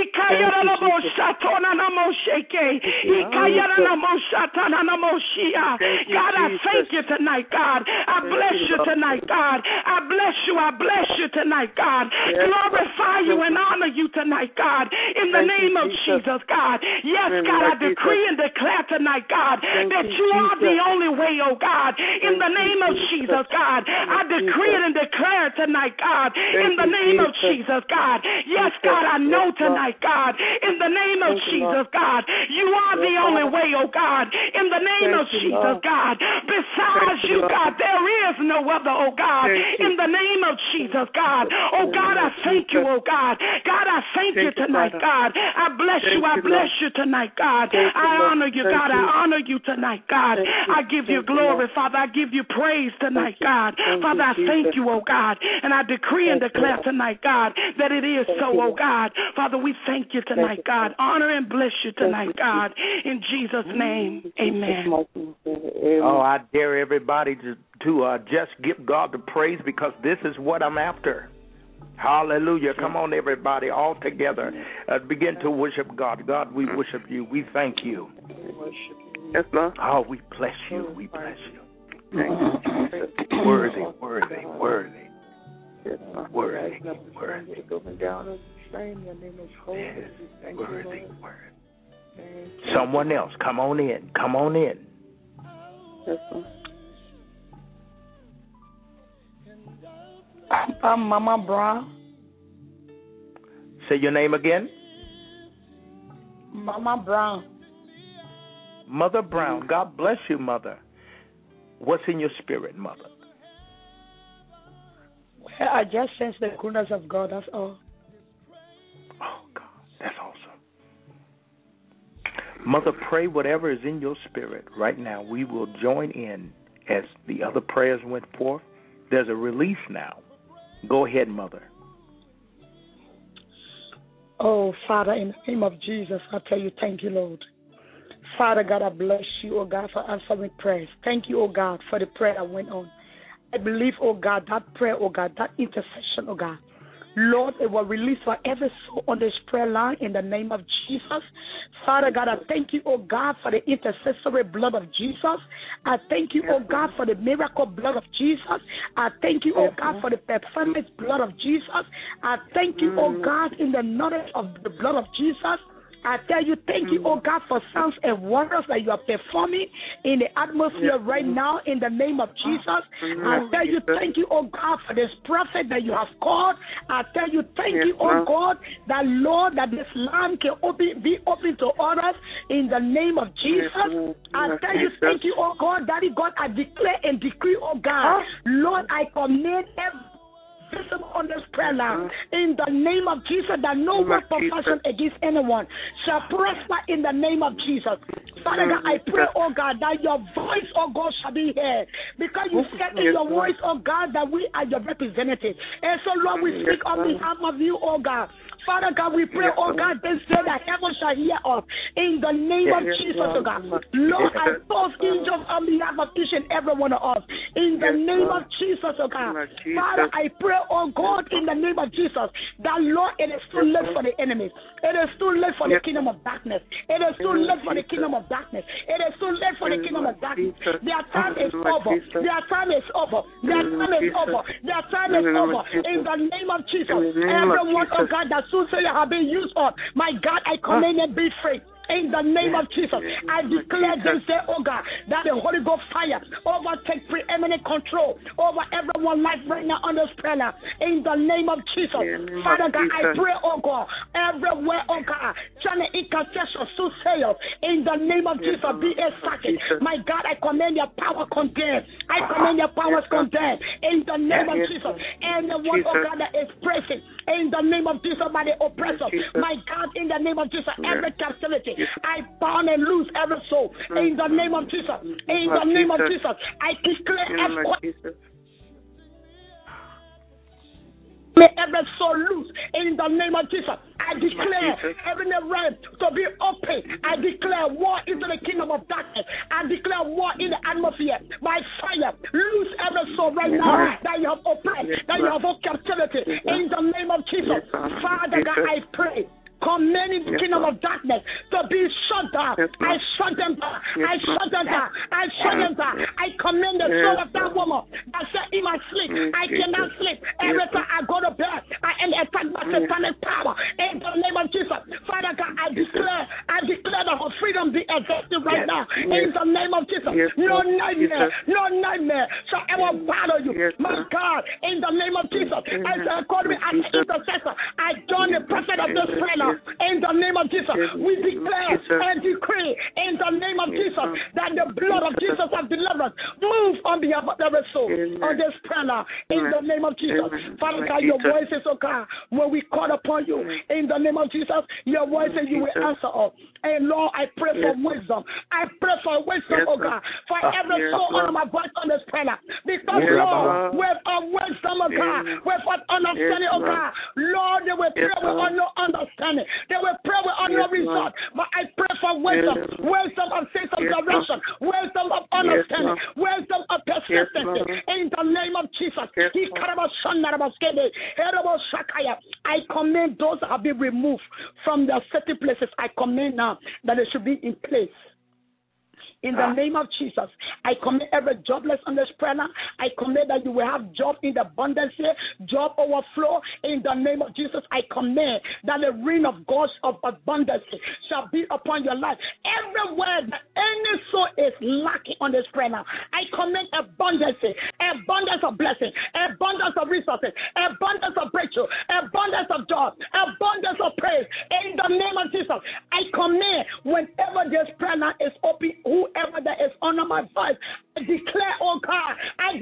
God, I thank you tonight, God. I bless you tonight, God. I bless you tonight, God. Glorify you and honor you tonight, God, in the name of Jesus, God. Yes, God, I decree and declare tonight, God, that you are the only way, oh God, in the name of Jesus, God. I decree and declare tonight, God, in the name of Jesus, God. Yes, God, I know tonight, God, in the name of Jesus, God, you are the only way, oh God, in the name of Jesus, God. Besides you, God, there is no other, oh God, in the name of Jesus, God. Oh God, I thank you, oh God. God, I thank you tonight, God. I bless you tonight, God. I honor you, God. I honor you tonight, God. I give you glory, Father. I give you praise tonight, God. Father, I thank you, oh God. And I decree and declare tonight, God, that it is so, oh God. Father, we thank you tonight, God. Honor and bless you tonight, God. In Jesus' name, amen. Oh, I dare everybody to just give God the praise, because this is what I'm after. Hallelujah. Come on, everybody, all together. Begin to worship God. God, we worship you. We thank you. Yes, Lord. Oh, we bless you. We bless you. Worthy. Worthy. Someone else, come on in. Come on in. Yes, Lord. I'm Mama Brown. Say your name again. Mama Brown. Mother Brown. God bless you, Mother. What's in your spirit, Mother? Well, I just sense the goodness of God, that's all. Oh, God, that's awesome. Mother, pray whatever is in your spirit right now. We will join in as the other prayers went forth. There's a release now. Go ahead, Mother. Oh, Father, in the name of Jesus, I tell you, thank you, Lord. Father God, I bless you, oh God, for answering prayers. Thank you, oh God, for the prayer that went on. I believe, oh God, that prayer, oh God, that intercession, oh God, Lord, it will release for every soul on this prayer line in the name of Jesus. Father God, I thank you, oh God, for the intercessory blood of Jesus. I thank you, oh God, for the miracle blood of Jesus. I thank you, oh God, for the performance blood of Jesus. I thank you, oh God, in the knowledge of the blood of Jesus. I tell you, thank you, oh God, for signs and wonders that you are performing in the atmosphere right now in the name of Jesus. I tell you, thank you, oh God, for this prophet that you have called. I tell you, thank you, oh God, that Lord, that this land can be open to others in the name of Jesus. I tell you, thank you, oh God, Daddy God, I declare and decree, oh God, Lord, I command every on this prayer line in the name of Jesus, that no weapon fashioned against anyone shall prosper in the name of Jesus. Father God, I pray, oh God, that your voice, oh God, shall be heard, because you said in your voice, oh God, that we are your representatives. And so, Lord, we speak on behalf of you, oh God. Father God, we pray, oh God, this day that heaven shall hear us in the name of Jesus, oh God. Lord, I post angels on behalf of each and every one of us in the name of Jesus, oh God. Father, I pray, oh God, in the name of Jesus, that Lord, it is too late for the enemy. It is too late for the kingdom of darkness. It is too late for the kingdom of darkness. It is too late for the kingdom of darkness. Their time is over. Their time is over. Their time is over. Their time is over. In the name of Jesus, everyone, oh God, that soothsayer have been used on, my God, I command them be free. In the name of Jesus, I declare this day, oh God, that the Holy Ghost fire overtake preeminent control over everyone's life right now on this prayer line. In the name of Jesus, Father God, I pray, oh God, everywhere, oh God, trying to intercession, soothsayers, in the name of Jesus, be a socket. My God, I command your power condemned. I command your powers condemned. In the name of Jesus, anyone, oh God, that is pressing, in the name of Jesus, by the oppressor, my God, in the name of Jesus, every captivity, I bound and loose every soul in the name of Jesus. In the name of Jesus, I declare every every soul loose in the name of Jesus. I declare every realm to be open. I declare war into the kingdom of darkness. I declare war in the atmosphere by fire. Loose every soul right now that you have oppressed, that you have captivity in the name of Jesus. Father God, I pray. Commanding the kingdom of darkness to be shut down. I shut them down. I shut them down. I shut them down. I command the soul of that woman that said in my sleep, I cannot sleep. Every time I go to bed, I am attacked by satanic power. In the name of Jesus, Father God, I declare that her freedom be exalted right now. In the name of Jesus, no nightmare shall ever bother you. My God, in the name of Jesus, as I call me as an intercessor, I join the prophet of this prayer. In the name of Jesus, we declare and decree in the name of Jesus that the blood of Jesus of deliverance move on behalf of every soul on this prayer in the name of Jesus. Father God, your voice is, oh God, when we call upon you in the name of Jesus, your voice is you will answer us. And Lord, I pray for wisdom. I pray for wisdom, oh God, for every soul under my voice on this prayer. Because Lord, with a wisdom, oh God, with an understanding, oh God, Lord, they will pray with no understanding. They will pray with no result. But I pray for wisdom, wisdom of sense of direction, wisdom of understanding, wisdom of persistency. In the name of Jesus, I command those that have been removed from their certain places. I command now that they should be in place. In the name of Jesus, I commit every jobless on this prayer. I commit that you will have job in the abundance here, job overflow. In the name of Jesus, I command that the rain of God's of abundance shall be upon your life. Everywhere that any soul is lacking on this prayer, I command abundance of blessing, abundance of resources, abundance of breakthrough, abundance of job, abundance of praise. In the name of Jesus, I command whenever this prayer is open, whoever that is under my voice, I declare, oh God,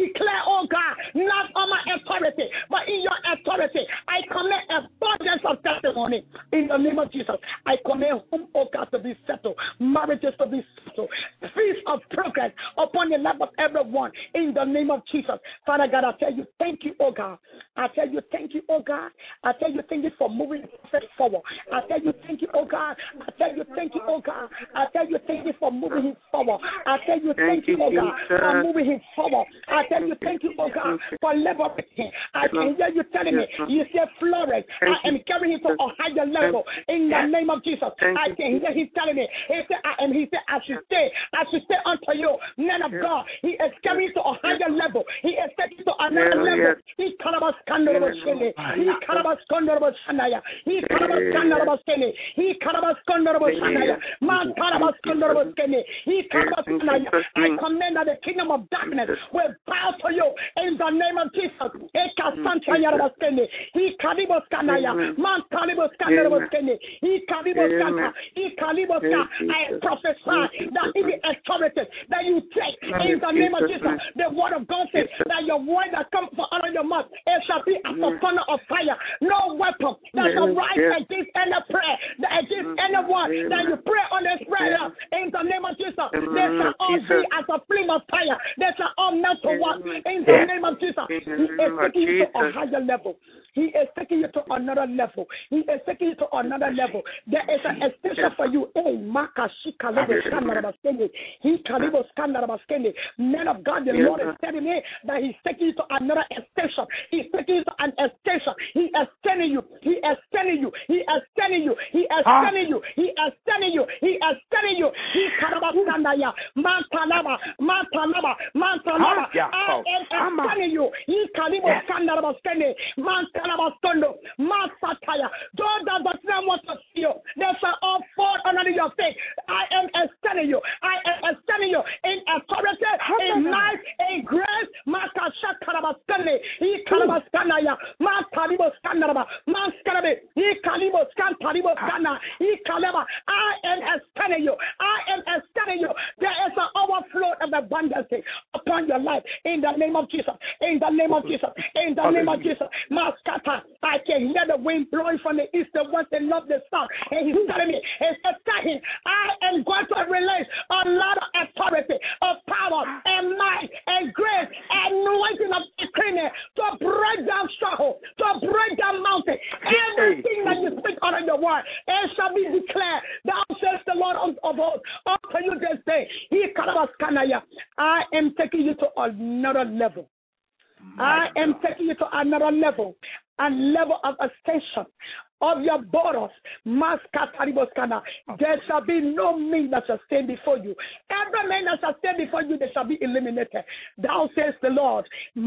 not on my authority, but in your authority, I command abundance of testimony. In the name of Jesus, I command home, oh God, to be settled, marriages to be settled, peace of progress upon the life of everyone. In the name of Jesus, Father God, I tell you, thank you, oh God. I tell you, thank you, oh God. I tell you, thank you for moving forward. I tell you, thank you, oh God. I tell you, thank you, oh God. I tell you, thank you for moving him forward. I tell you, thank you, oh God, for moving him forward. I tell you, thank you, oh God, for liberating. I can hear you telling me, you say flourish. I am carrying him to a higher level in the name of Jesus. I can hear him telling me, he said, I should stay unto you, man of God. He is carrying to a higher level. He is taking to another level. He cannabis scandalous. He cannabis scandalous. He cannabis scandalous. He cannabis scandalous. Man cannabis scandalous. He cannabis scandalous. I command that the kingdom of darkness will bow to you in the name of Jesus. He cannabis scandalous. Man cannabis scandalous. He cannabis scandalous. I prophesy that in the authority that you take in the name of Jesus, the word of God says that your word that comes from out of your mouth, it shall be as a thunder of fire. No weapon that shall rise against any prayer, against anyone that you pray on this prayer in the name of Jesus. They shall all be as a flame of fire. They shall all melt to one in the name of Jesus. He is taking you to a higher level. He is taking you to another level. He is taking you to another level. There is an extension for you. Man of God, the Lord is telling me that He's taking you to another extension. He's taking you to an extension. He is telling you. He is telling you. He is telling you. He is telling you. He is telling you. He is telling you. He Mantalaba. I am telling you. He Kalibo Skandaraba Skene. Mantalaba Skondo. Masataya. Those that does not want to see you, they shall all fall under your faith. I am telling you. I am telling you in authority, in life, in grace. Makasha Karaba Skene. He Kalaba Skanaya. Mantalibo Skandaraba. Manskarabe. He Kalibo Skantalibo Skana. He Kalaba. I am telling you. I am telling you. There is an overflow of abundance upon your life in the name of Jesus. In the name of Jesus. In the name of Jesus. Maskata. I can hear the wind blowing from the east, the west, and north, the south. And he's telling me, I am going to release a lot of authority, of power, and might, and grace, and anointing of decree to break down strongholds, to break down honor your word. It shall be declared. Thou says the Lord of hosts unto you this day. I am taking you to another level. I am taking you to another level, a level of extension of your borders. There shall be no man that shall stand before you. Every man that shall stand before you, they shall be eliminated. Thou says the Lord,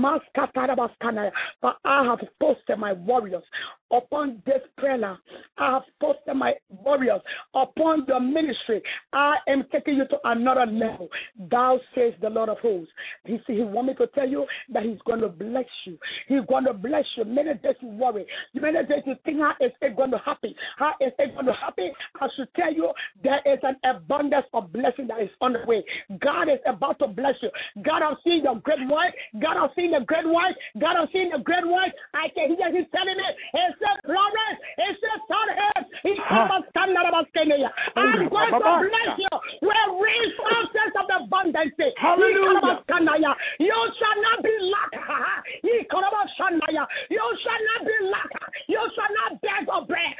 but I have posted my warriors upon this prayer. I have posted my warriors upon your ministry. I am taking you to another level. Thou says the Lord of hosts. He want me to tell you that he's going to bless you. He's going to bless you. Many days you worry. Many days you think, how is it going to happen? How is it going to happen? I should tell you, there is an abundance of blessing that is on the way. God is about to bless you. God, I've seen your great work. God, I've seen the great work. God, I've seen the great work. I can hear him telling me, it's a Florence, it's a Sunhead. I'm going to bless you. We'll raise ourselves of abundance. Hallelujah. You shall not be lack. You shall not be lack. You shall not beg or bread.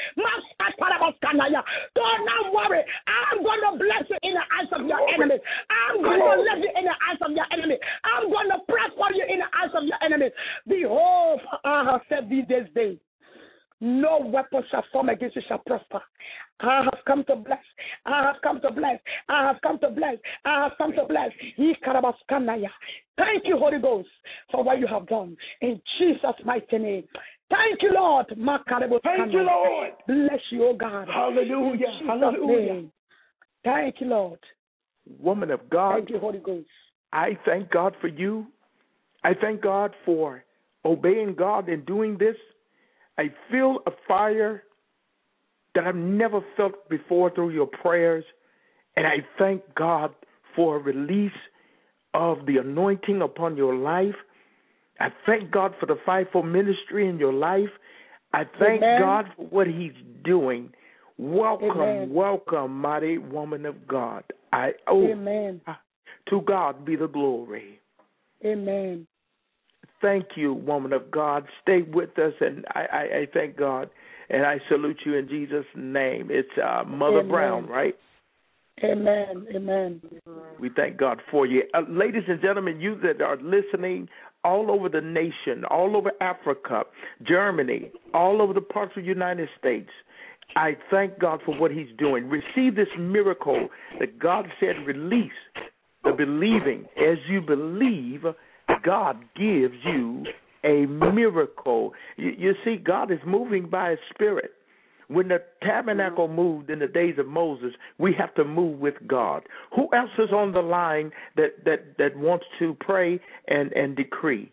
Do not worry. I'm going to bless you in the eyes of your enemies. I'm going to bless you in the eyes of your enemies. I'm going to pray for you in the eyes of your enemies. Behold, I have said thee this day, no weapon shall form against you shall prosper. I have come to bless. I have come to bless. I have come to bless. I have come to bless. Thank you, Holy Ghost, for what you have done. In Jesus' mighty name. Thank you, Lord. Thank you, Lord. Bless you, oh God. Hallelujah. Hallelujah. Name. Thank you, Lord. Woman of God. Thank you, Holy Ghost. I thank God for you. I thank God for obeying God and doing this. I feel a fire that I've never felt before through your prayers. And I thank God for a release of the anointing upon your life. I thank God for the fivefold ministry in your life. I thank God for what he's doing. Welcome, welcome, mighty woman of God. Amen. To God be the glory. Amen. Thank you, woman of God. Stay with us, and I thank God, and I salute you in Jesus' name. It's Mother Brown, right? Amen. Amen. We thank God for you. Ladies and gentlemen, you that are listening all over the nation, all over Africa, Germany, all over the parts of the United States, I thank God for what he's doing. Receive this miracle that God said release the believing. As you believe, God gives you a miracle. You see, God is moving by his Spirit. When the tabernacle moved in the days of Moses, we have to move with God. Who else is on the line that wants to pray and decree?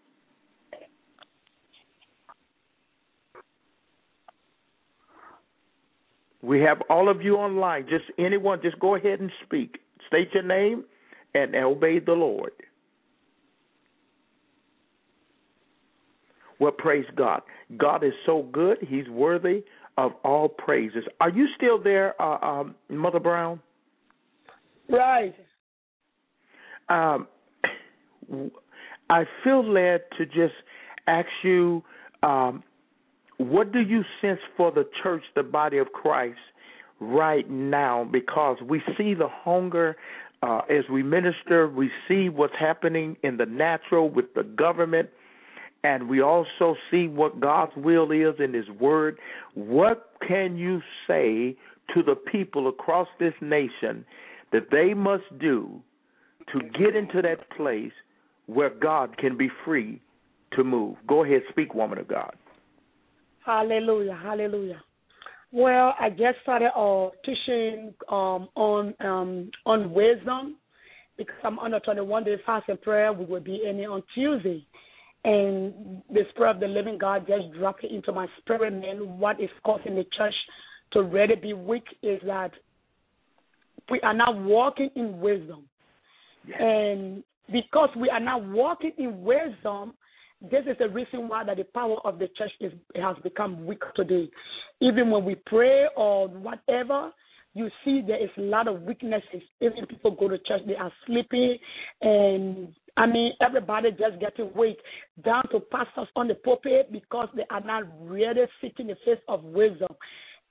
We have all of you online. Just anyone, just go ahead and speak. State your name and obey the Lord. Well, praise God. God is so good. He's worthy of all praises. Are you still there, Mother Brown? Right. I feel led to just ask you, what do you sense for the church, the body of Christ, right now? Because we see the hunger as we minister. We see what's happening in the natural with the government. And we also see what God's will is in his word. What can you say to the people across this nation that they must do to get into that place where God can be free to move? Go ahead, speak, woman of God. Hallelujah, hallelujah. Well, I just started teaching on wisdom because I'm on a 21-day fast and prayer. We will be ending on Tuesday. And the Spirit of the living God just dropped it into my spirit, man. What is causing the church to really be weak is that we are not walking in wisdom. Yes. And because we are not walking in wisdom, this is the reason why that the power of the church has become weak today. Even when we pray or whatever, you see there is a lot of weaknesses. Even people go to church, they are sleeping, and everybody just getting weak, down to pastors on the pulpit because they are not really seeking the face of wisdom.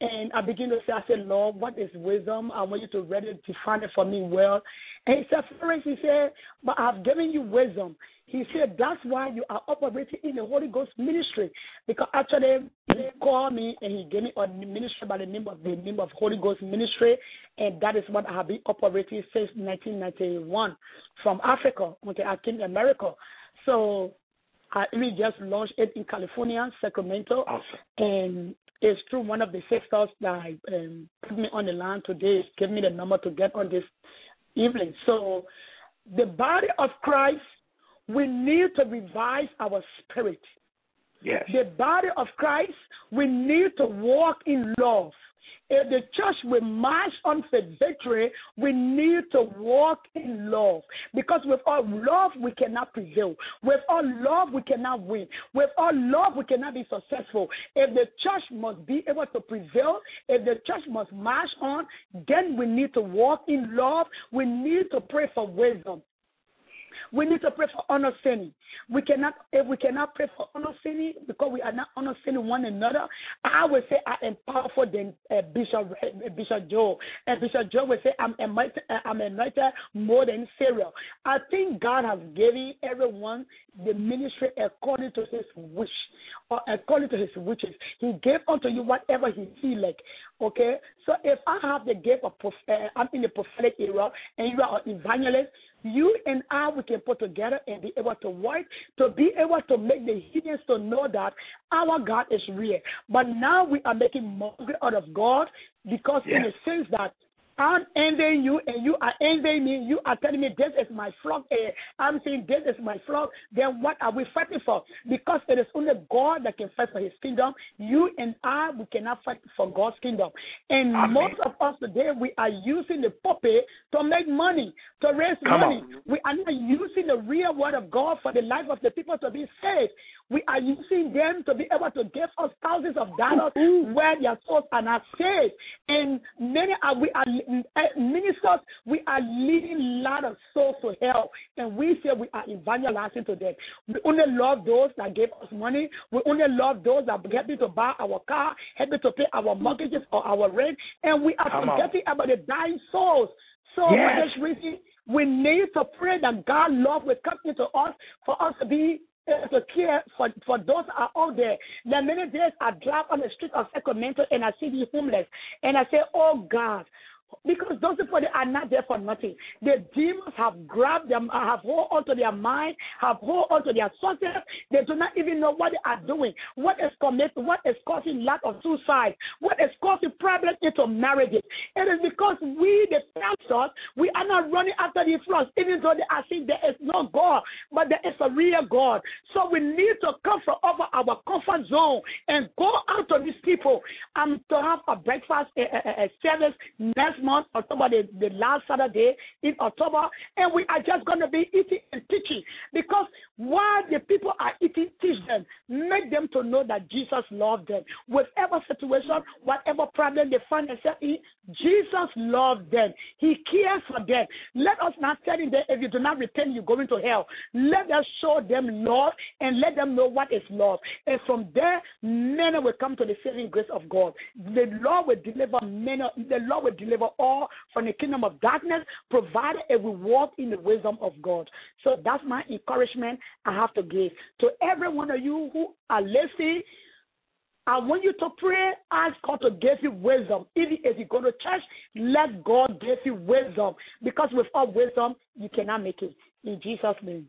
And I begin to say, I said, Lord, what is wisdom? I want you to really define it for me well. And he said, Florence, he said, but I've given you wisdom. He said, that's why you are operating in the Holy Ghost ministry. Because actually, he called me and he gave me a ministry by the name of Holy Ghost Ministry. And that is what I have been operating since 1991 from Africa until I came to America. So I really just launched it in California, Sacramento. Awesome. And it's through one of the sisters that put me on the line today, gave me the number to get on this evening. So the body of Christ, we need to revise our spirit. Yes. The body of Christ, we need to walk in love. If the church will march on for victory, we need to walk in love. Because without love, we cannot prevail. Without love, we cannot win. Without love, we cannot be successful. If the church must be able to prevail, if the church must march on, then we need to walk in love. We need to pray for wisdom. We need to pray for understanding. If we cannot pray for understanding because we are not understanding one another, I will say I am powerful than Bishop Joe. And Bishop Joe will say I'm anointed more than Sarah. I think God has given everyone the ministry according to his wish or according to his wishes. He gave unto you whatever he feel like. Okay? So if I have the gift of I'm in the prophetic era and you are an evangelist, you and I, we can put together and be able to work, to be able to make the heathens to know that our God is real. But now we are making mockery out of God because in the sense that I'm envying you and you are envying me. You are telling me this is my flock. I'm saying this is my flock. Then what are we fighting for? Because it is only God that can fight for his kingdom. You and I, we cannot fight for God's kingdom. And most of us today, we are using the pulpit to make money, to raise money. We are not using the real word of God for the life of the people to be saved. We are using them to be able to give us thousands of dollars where their souls are not saved. And ministers, we are leading a lot of souls to hell. And we say we are evangelizing to them. We only love those that give us money. We only love those that help me to buy our car, help me to pay our mortgages or our rent. And we are forgetting about the dying souls. So for this reason, we need to pray that God's love will come into us for us to be to care for those that are out there. There are many days I drive on the street of Sacramento and I see the homeless and I say, oh God, because those people, they are not there for nothing. The demons have grabbed them, have hold onto their mind, have hold onto their sources. They do not even know what they are doing. What is causing lack of suicide? What is causing problems into marriages? It is because we, the pastors, we are not running after the flocks, even though they are saying there is no God, but there is a real God. So we need to come from over our comfort zone and go out to these people to have a breakfast service next month, October, the last Saturday in October, and we are just going to be eating and teaching, because while the people are eating, teach them, make them to know that Jesus loved them. Whatever situation, whatever problem they find themselves in, Jesus loved them. He cares for them. Let us not tell them that if you do not repent, you're going to hell. Let us show them love and let them know what is love. And from there, many will come to the saving grace of God. The Lord will deliver many. The Lord will deliver all from the kingdom of darkness, provided it will walk in the wisdom of God. So that's my encouragement I have to give to every one of you who are listening. I want you to pray, ask God to give you wisdom. Even if you go to church, let God give you wisdom, because without wisdom, you cannot make it. In Jesus' name.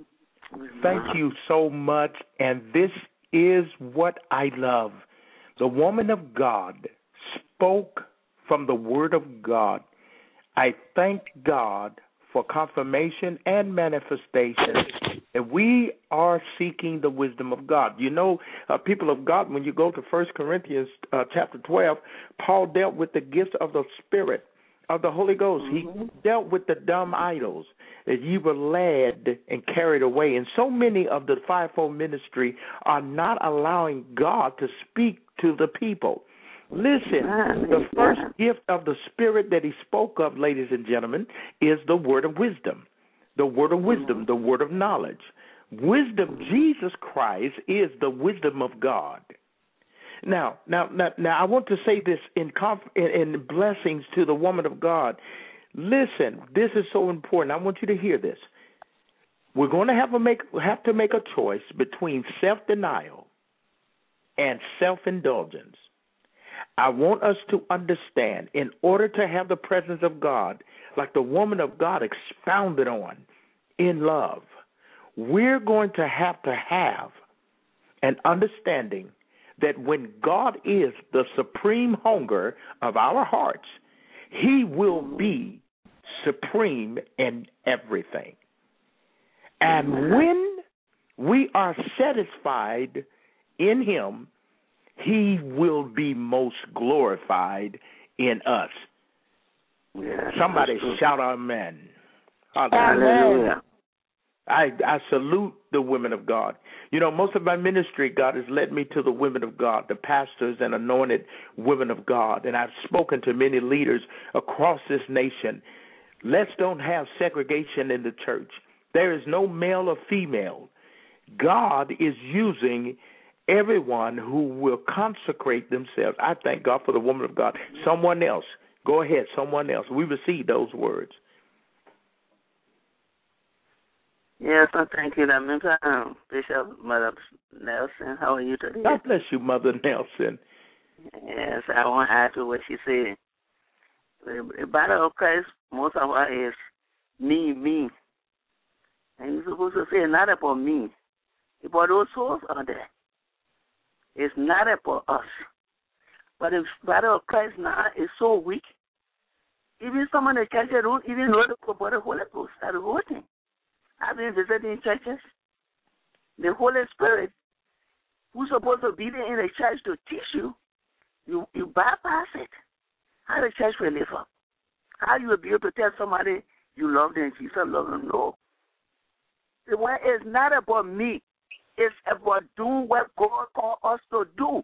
Thank you so much. And this is what I love. The woman of God spoke from the Word of God. I thank God for confirmation and manifestation. And we are seeking the wisdom of God. You know, people of God, when you go to 1 Corinthians chapter 12, Paul dealt with the gifts of the Spirit, of the Holy Ghost. He dealt with the dumb idols that you were led and carried away. And so many of the fivefold ministry are not allowing God to speak to the people. Listen, the first gift of the Spirit that he spoke of, ladies and gentlemen, is the word of wisdom. The word of wisdom, the word of knowledge. Wisdom, Jesus Christ, is the wisdom of God. Now, I want to say this in blessings to the woman of God. Listen, this is so important. I want you to hear this. We're going to have to make a choice between self-denial and self-indulgence. I want us to understand, in order to have the presence of God, like the woman of God expounded on in love, we're going to have an understanding that when God is the supreme hunger of our hearts, He will be supreme in everything. And when we are satisfied in Him, He will be most glorified in us. Yes, somebody shout amen. Hallelujah. I salute the women of God. You know, most of my ministry, God has led me to the women of God, the pastors and anointed women of God. And I've spoken to many leaders across this nation. Let's don't have segregation in the church. There is no male or female. God is using everyone who will consecrate themselves. I thank God for the woman of God. Someone else. Go ahead, someone else. We receive those words. Yes, I thank you, Bishop Mother Nelson. How are you today? God bless you, Mother Nelson. Yes, I want to add to what she said. The body of Christ, most of it is me. And you're supposed to say, not about me. It's about those souls out there. It's not about us. But the body of Christ now is so weak. Even some of the churches don't even know about the Holy Ghost. That's the whole thing. I've been visiting churches. The Holy Spirit, who's supposed to be there in the church to teach you, you bypass it. How the church will live up? How you will be able to tell somebody you love them, Jesus loves them? No. The way is not about me. It's about doing what God called us to do.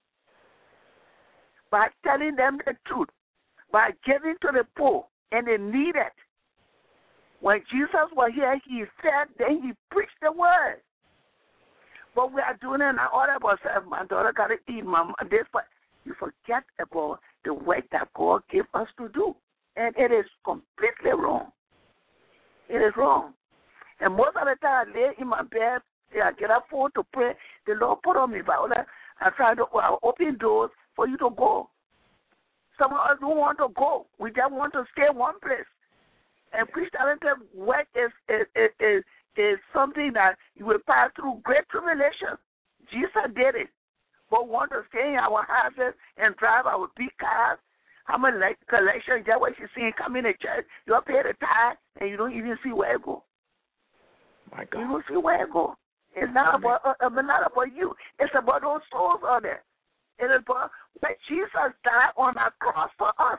By telling them the truth, by giving to the poor, and they need it. When Jesus was here, He said, then He preached the word. But we are doing it all about ourselves. My daughter got to eat, Mom, this, but you forget about the work that God gave us to do. And it is completely wrong. It is wrong. And most of the time, I lay in my bed, I get up for to pray. The Lord put on me Bible. I try to open doors for you to go. Some of us don't want to go. We just want to stay in one place. And Christianity work is something that you will pass through great tribulation. Jesus did it. But we want to stay in our houses and drive our big cars. How many collection, just what you see coming to church, you pay the tithe and you don't even see where it go. My God. You don't see where it go. It's not about you. It's about those souls out there. It is about when Jesus died on a cross for us.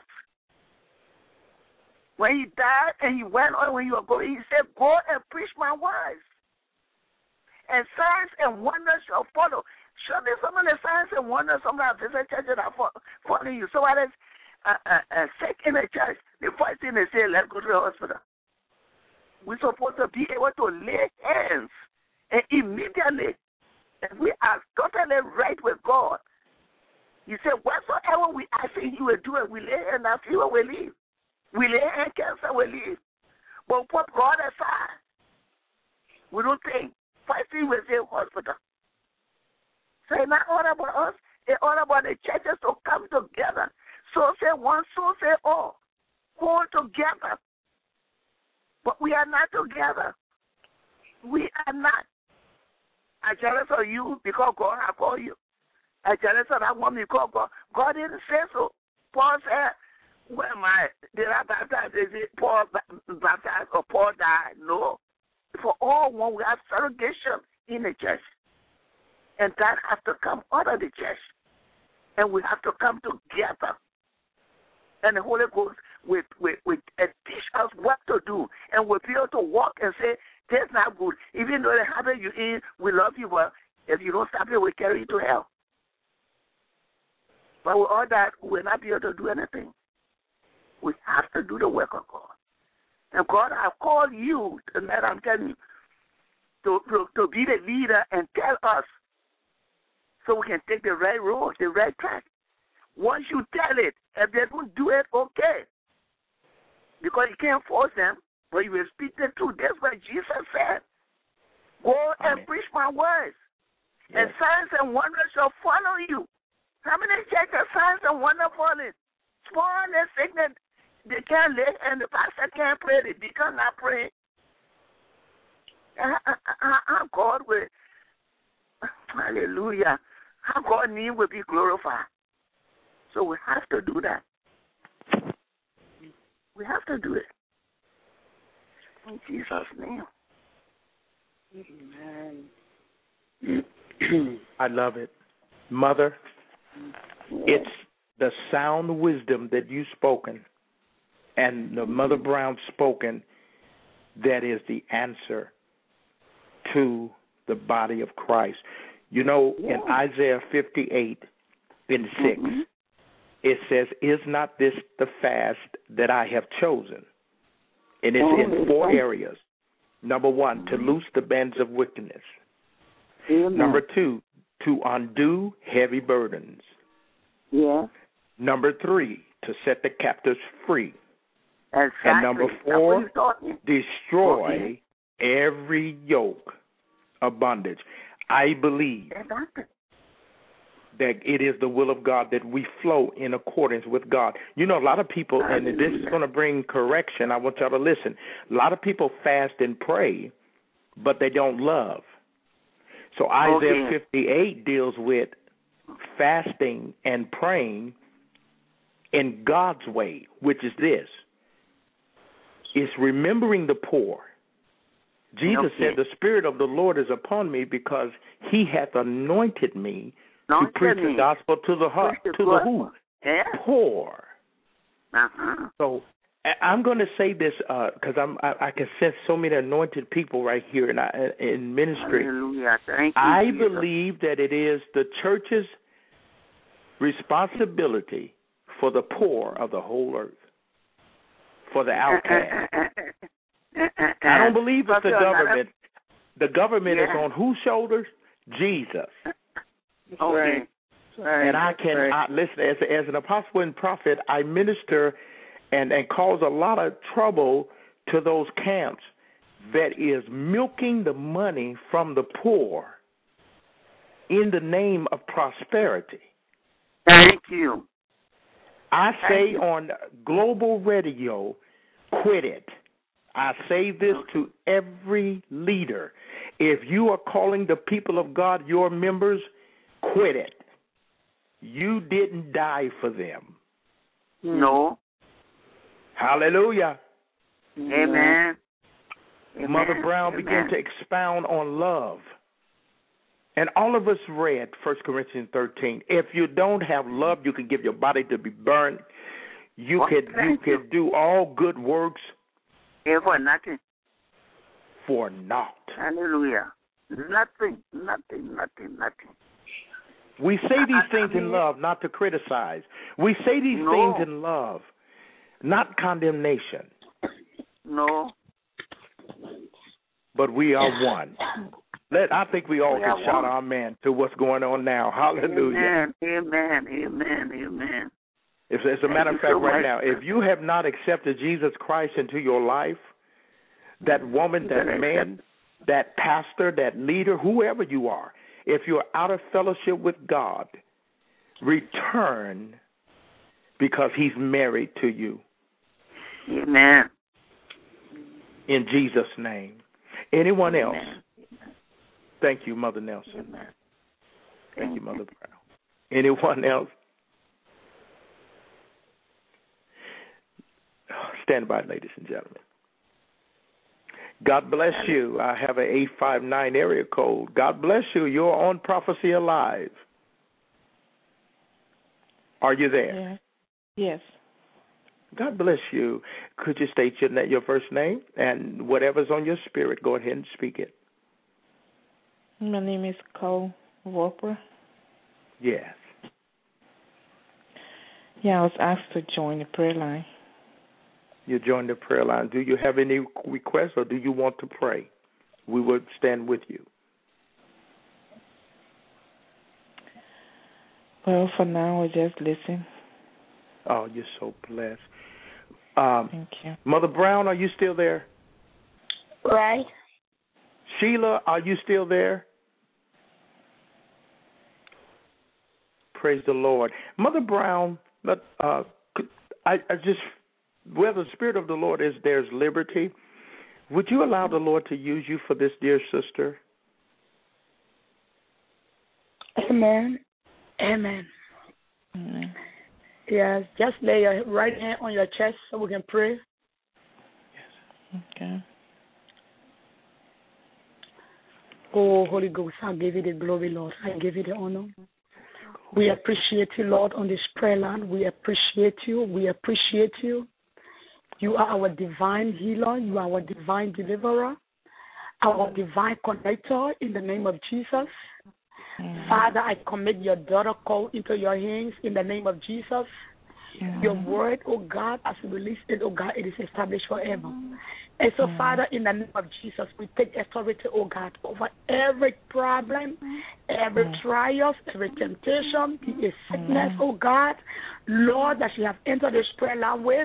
When He died and He went on, when you were going, He said, go and preach my words. And signs and wonders shall follow. Show me some of the signs and wonders. Some of the churches are following you. So what is sick in the church? The first thing they say, let's go to the hospital. We're supposed to be able to lay hands. And immediately, if we are totally right with God, He said, whatsoever we ask Him, He will do it. We lay hands and fever will leave. We lay hands, cancer will leave. But put God aside. We don't think. First thing we say, hospital. So it's not all about us. It's all about the churches to come together. So say one, so say all. Hold together. But we are not together. We are not. I'm jealous of you because God has called you. I'm jealous of that woman because God didn't say so. Paul said, did I baptize? Is it Paul baptized or Paul died? No. For all one, we have segregation in the church. And that has to come out of the church. And we have to come together. And the Holy Ghost will teach us what to do. And we'll be able to walk and say, that's not good. Even though they have you in, we love you, but if you don't stop it, we'll carry you to hell. But with all that, we'll not be able to do anything. We have to do the work of God. And God has called you tonight, I'm telling you, to be the leader and tell us so we can take the right road, the right track. Once you tell it, if they don't do it, okay. Because you can't force them, but you will speak the truth. That's what Jesus said. Go and preach my words. Yes. And signs and wonders shall follow you. How many check the signs and wonders falling? Small and sickness, they can't live, and the pastor can't pray, the deacon not pray. How God will, hallelujah, how God name will be glorified. So we have to do that. We have to do it. In Jesus' name. Amen. I love it. Mother, it's the sound wisdom that you've spoken and the Mother Brown spoken that is the answer to the body of Christ. You know, in Isaiah 58 and 6, it says, is not this the fast that I have chosen? And it's in 4 areas. Number 1, to loose the bands of wickedness. Number 2, to undo heavy burdens. Yeah. Number 3, to set the captives free. Exactly. And number 4, destroy every yoke of bondage. I believe that it is the will of God that we flow in accordance with God. You know, a lot of people, and this is going to bring correction, I want y'all to listen. A lot of people fast and pray, but they don't love. So Isaiah 58 deals with fasting and praying in God's way, which is this. It's remembering the poor. Jesus said, the Spirit of the Lord is upon me because he hath anointed me to preach the gospel to the heart, to the who? Poor. So I'm going to say this because I can sense so many anointed people right here in ministry. Hallelujah. Thank you, I Jesus. believe that it is the church's responsibility for the poor of the whole earth, for the outcast. I don't believe it's the government. The government is on whose shoulders? Jesus. Okay. And I can listen as an apostle and prophet. I minister and cause a lot of trouble to those camps that is milking the money from the poor in the name of prosperity. Thank you. I say on global radio, quit it. I say this to every leader. If you are calling the people of God your members, quit it. You didn't die for them. No. Hallelujah. Amen. Mother Brown began to expound on love. And all of us read 1 Corinthians 13. If you don't have love, you can give your body to be burned. You could do all good works for nothing. For naught. Hallelujah. Nothing. We say these things in love, not to criticize. We say these things in love, not condemnation. No. But we are one. I think we all can shout amen to what's going on now. Hallelujah. Amen. As a matter of fact, right now, if you have not accepted Jesus Christ into your life, that woman, that man, that pastor, that leader, whoever you are, if you're out of fellowship with God, return because he's married to you. Amen. In Jesus' name. Anyone else? Thank you, Mother Nelson. Amen. Thank you, Mother Brown. Anyone else? Stand by, ladies and gentlemen. God bless you. I have an 859 area code. God bless you. You're on Prophecy Alive. Are you there? Yes. God bless you. Could you state your first name and whatever's on your spirit? Go ahead and speak it. My name is Cole Roper. Yes. Yeah, I was asked to join the prayer line. You joined the prayer line. Do you have any requests or do you want to pray? We will stand with you. Well, for now, I just listen. Oh, you're so blessed. Thank you. Mother Brown, are you still there? Right. Sheila, are you still there? Praise the Lord. Mother Brown, I just, where the Spirit of the Lord is, there's liberty. Would you allow the Lord to use you for this dear sister? Amen. Amen. Amen. Yes, just lay your right hand on your chest so we can pray. Yes. Okay. Oh, Holy Ghost, I give you the glory, Lord. I give you the honor. We appreciate you, Lord, on this prayer line. We appreciate you. We appreciate you. You are our divine healer. You are our divine deliverer, our divine connector in the name of Jesus. Father, I commit your daughter Cole into your hands in the name of Jesus. Your word, oh God, as you release it, oh God, it is established forever. And so, Father, in the name of Jesus, we take authority, oh God, over every problem, every trial, every temptation, be a sickness, oh God, Lord, that you have entered this prayer line with.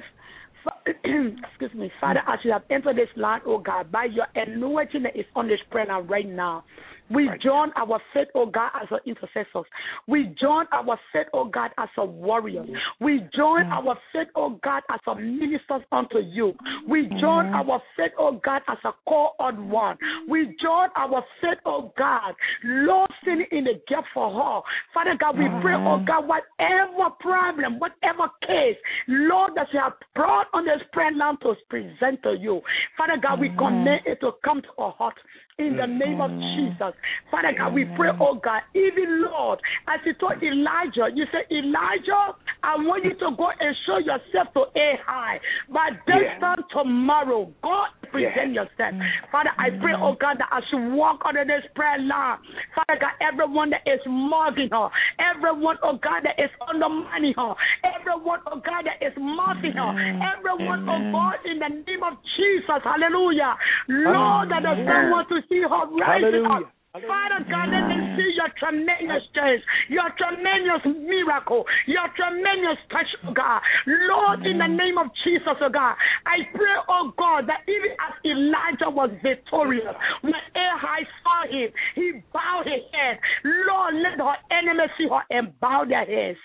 Excuse me, Father, as you have entered this land, oh God, by your anointing that is on this prayer line right now, we join our faith, oh God, as our intercessors. We join our faith, oh God, as a warrior. We join our faith, oh God, as a ministers unto you. We join our faith, oh God, as a call on one. We join our faith, oh God, Lord, standing in the gap for her. Father God, we pray, oh God, whatever problem, whatever case, Lord, that you have brought on this prayer line to present to you. Father God, we command it to come to our heart. In the name of Jesus. Father God, we pray, oh God, even Lord, as you told Elijah, you said, Elijah, I want you to go and show yourself to Ahai. By this time tomorrow, God, present yourself. Father, I pray, oh God, that as you walk under this prayer line, Father God, everyone that is mugging her, everyone, oh God, that is undermining her, everyone, oh God, that is mocking her, everyone, oh God, in the name of Jesus, hallelujah. Lord, that does not want to see her rising up. Father God, let them see your tremendous change, your tremendous miracle, your tremendous touch, oh God. Lord, in the name of Jesus, oh God, I pray, oh God, that even as Elijah was victorious, when Ahai saw him, he bowed his head. Lord, let her enemies see her and bow their heads.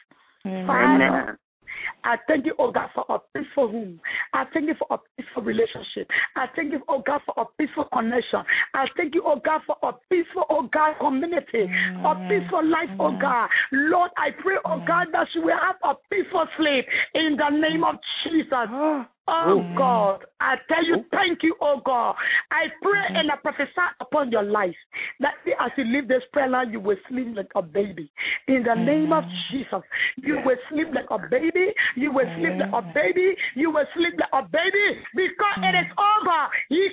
Father, I thank you, oh God, for a peaceful home. I thank you for a peaceful relationship. I thank you, oh God, for a peaceful connection. I thank you, oh God, for a peaceful, oh God, community, a peaceful life, oh God. Lord, I pray, oh God, that she will have a peaceful sleep in the name of Jesus. Oh God, I tell you, thank you, oh God. I pray and I prophesy upon your life that as you leave this prayer line, you will sleep like a baby. In the name of Jesus, you will sleep like a baby. You will sleep like a baby. You will sleep like a baby because it is over.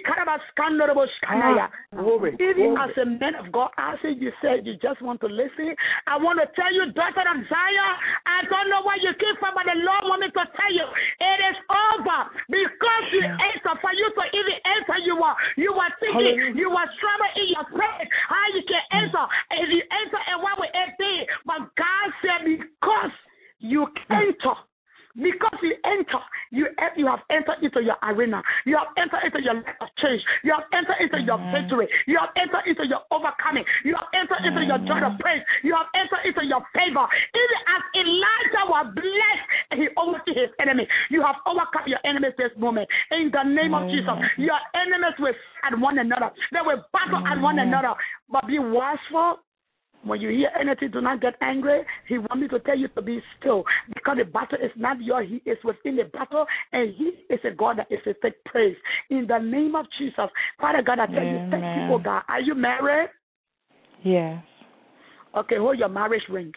Even as a man of God, I said you said you just want to listen. I want to tell you, daughter of Zion, I don't know where you came from, but the Lord wants me to tell you, it is over. Because you answer, for you to even answer, you were thinking, you were struggling in your faith, how you can answer. If you answer, and what will it be? But God said, because you enter. Because you enter, you have entered into your arena. You have entered into your life of change. You have entered into your victory. You have entered into your overcoming. You have entered into your joy of praise. You have entered into your favor. Even as Elijah was blessed and he overthrew his enemy, you have overcome your enemies this moment. In the name of Jesus, your enemies will fight one another. They will battle at one another. But be watchful. When you hear anything, do not get angry. He wants me to tell you to be still because the battle is not yours. He is within the battle, and he is a God that is to take praise. In the name of Jesus, Father God, I tell you, thank you, oh God. Are you married? Yes. Okay, hold your marriage ring.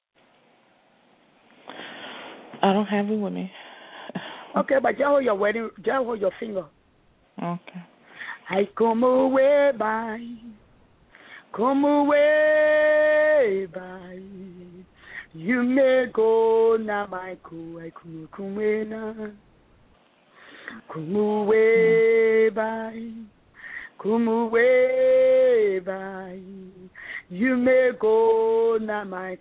I don't have it with me. Okay, but just hold your wedding, just hold your finger. Okay. I come away by. Come away by. You may go now, my go. I come away now. Come away by. Come away by. You may go na my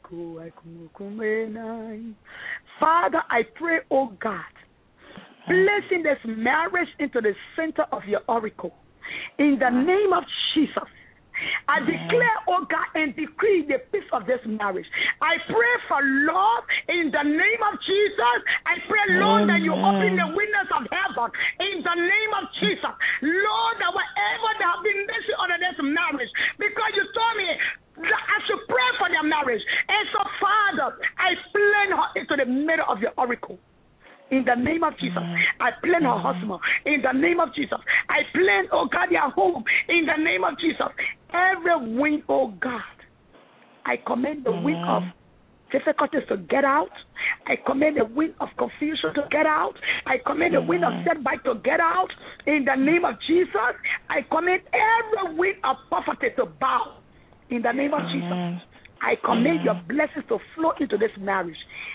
Father, I pray, oh God, placing this marriage into the center of your oracle. In the name of Jesus, I declare, oh God, and decree the peace of this marriage. I pray for Lord, in the name of Jesus. I pray, Lord, that you open the windows of heaven. In the name of Jesus, Lord, that whatever that have been missing under this marriage, because you told me that I should pray for their marriage. And so, Father, I plan her into the middle of your oracle. In the name of Jesus, I plan her husband. In the name of Jesus, I plan, oh God, their home. In the name of Jesus, every wind, oh God, I command the wind of difficulties to get out. I command the wind of confusion to get out. I command the wind of setback to get out. In the name of Jesus, I command every wind of poverty to bow. In the name of Jesus, I command your blessings to flow into this marriage.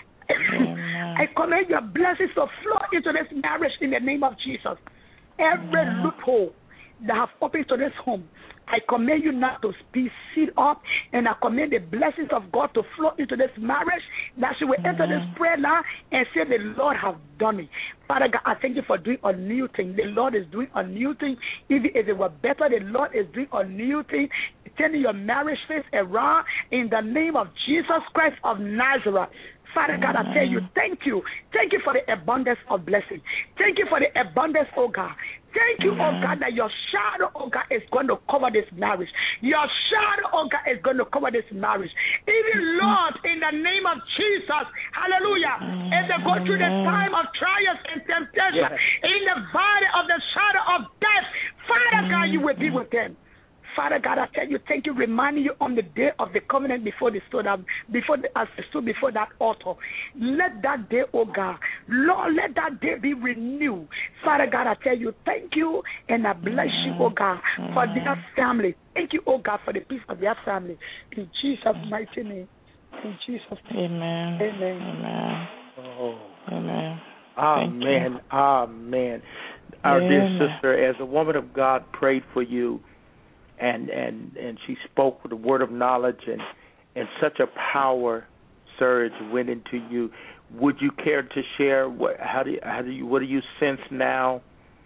I command your blessings to flow into this marriage in the name of Jesus. Every loophole that have opened to this home, I command you not to be sealed up, and I command the blessings of God to flow into this marriage, that she will enter this prayer now and say, the Lord have done it. Father God, I thank you for doing a new thing. The Lord is doing a new thing. Even if it were better, the Lord is doing a new thing, turning your marriage face around in the name of Jesus Christ of Nazareth. Father God, I tell you, thank you. Thank you for the abundance of blessing. Thank you for the abundance, oh God. Thank you, oh God, that your shadow, oh God, is going to cover this marriage. Your shadow, oh God, is going to cover this marriage. Even, Lord, in the name of Jesus, hallelujah, as they go through the time of trials and temptation, in the valley of the shadow of death, Father God, you will be with them. Father God, I tell you, thank you, reminding you on the day of the covenant before they stood up, as they stood before that altar. Let that day, oh God, Lord, let that day be renewed. Father God, I tell you, thank you, and I bless you, oh God, for their family. Thank you, oh God, for the peace of their family. In Jesus' mighty name. In Jesus' name. Amen. Amen. Amen. Oh. Amen. Amen. Amen. Our dear sister, as a woman of God prayed for you, and she spoke with a word of knowledge, and such a power surge went into you. Would you care to share what do you sense now?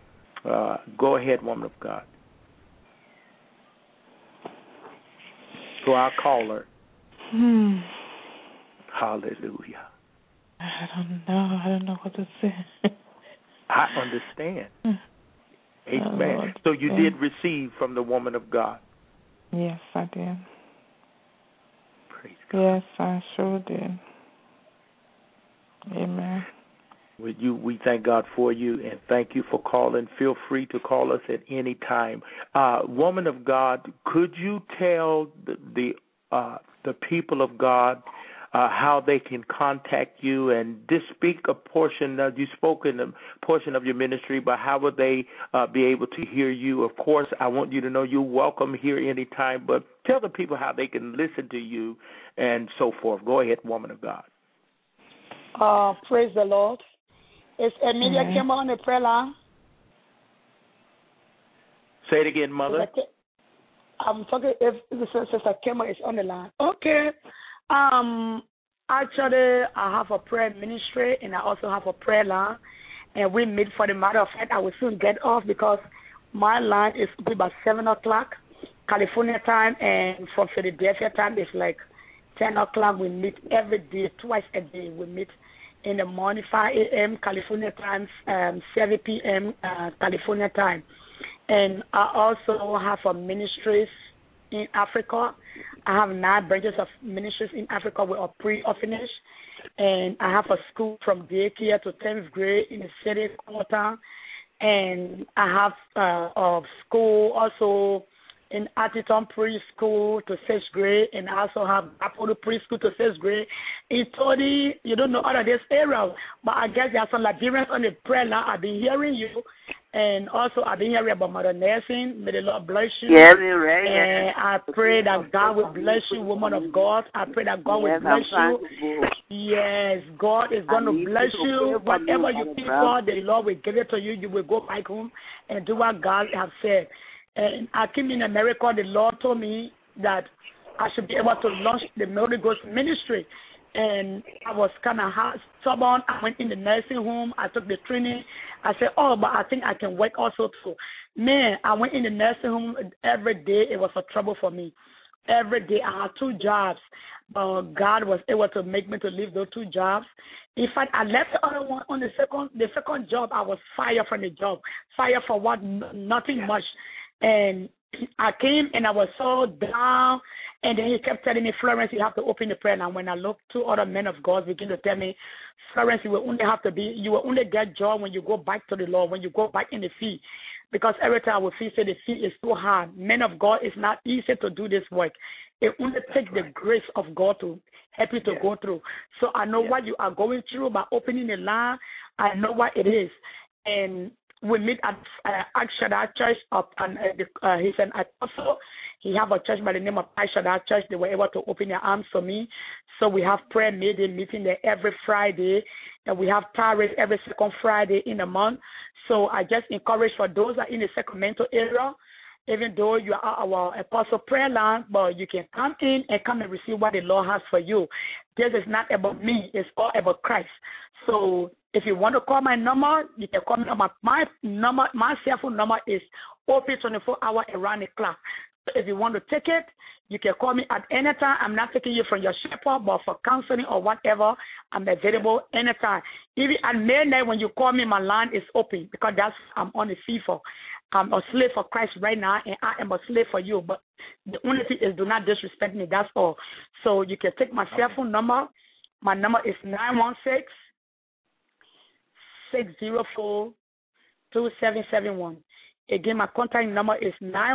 Go ahead, woman of God. So I'll call her. Hallelujah. I don't know what to say. I understand. Amen. So you did receive from the woman of God. Yes, I did. Praise God. Yes, I sure did. Amen. We thank God for you, and thank you for calling. Feel free to call us at any time. Woman of God, could you tell the people of God how they can contact you, and just speak a portion, you spoke in a portion of your ministry, but how would they be able to hear you? Of course, I want you to know you're welcome here anytime, but tell the people how they can listen to you and so forth. Go ahead, woman of God. Praise the Lord. Is Emilia Kemba on the prayer line? Say it again, Mother. I'm talking if Sister Kemba is on the line. Okay. Actually, I have a prayer ministry, and I also have a prayer line, and we meet. For the matter of fact, I will soon get off because my line is about 7 o'clock California time, and from Philadelphia time it's like 10 o'clock. We meet every day, twice a day. We meet in the morning, 5 a.m. California time, 7 p.m. California time. And I also have a ministries in Africa. I have 9 branches of ministries in Africa with a pre-orphanage, and I have a school from daycare to 10th grade in the city quarter, and I have a school also in Atherton preschool to 6th grade, and I also have Apollo preschool to 6th grade. In Tony, you don't know out of this area, but I guess there are some Liberians on the prayer line. I've been hearing you, and also I've been hearing about Mother Nelson. May the Lord bless you. Yes, right. And I pray that God will bless you, woman of God. I pray that God will bless you. Yes, God is going to bless you. Whatever you think for, the Lord will give it to you. You will go back home and do what God has said. And I came in America, the Lord told me that I should be able to launch the Holy Ghost ministry. And I was kind of stubborn. I went in the nursing home. I took the training. I said, but I think I can work also too. Man, I went in the nursing home every day. It was a trouble for me. Every day I had 2 jobs. God was able to make me to leave those 2 jobs. In fact, I left the other one on the second job. I was fired from the job. Fired for what? Nothing much. And I came and I was so down. And then he kept telling me, Florence, you have to open the prayer. And when I looked, 2 other men of God began to tell me, Florence, you will only get joy when you go back to the Lord, when you go back in the field. Because every time I would feel the field is too hard. Men of God, it's not easy to do this work. It only takes the grace of God to help you to go through. So I know what you are going through by opening the line. I know what it is. And we meet at Shaddai Church, and he's an apostle. He have a church by the name of Shaddai Church. They were able to open their arms for me. So we have prayer meeting there every Friday, and we have tirades every second Friday in the month. So I just encourage for those that are in the Sacramento area, even though you are our apostle prayer line, but you can come in and come and receive what the Lord has for you. This is not about me. It's all about Christ. So if you want to call my number, you can call me. My number, my cell phone number is open 24 hours around the clock. So if you want to take it, you can call me at any time. I'm not taking you from your shepherd, but for counseling or whatever, I'm available anytime. Even at midnight when you call me, my line is open because that's I'm on the field for. I'm a slave for Christ right now, and I am a slave for you. But the only thing is do not disrespect me. That's all. So you can take my cell phone number. My number is 916-604-2771. Again, my contact number is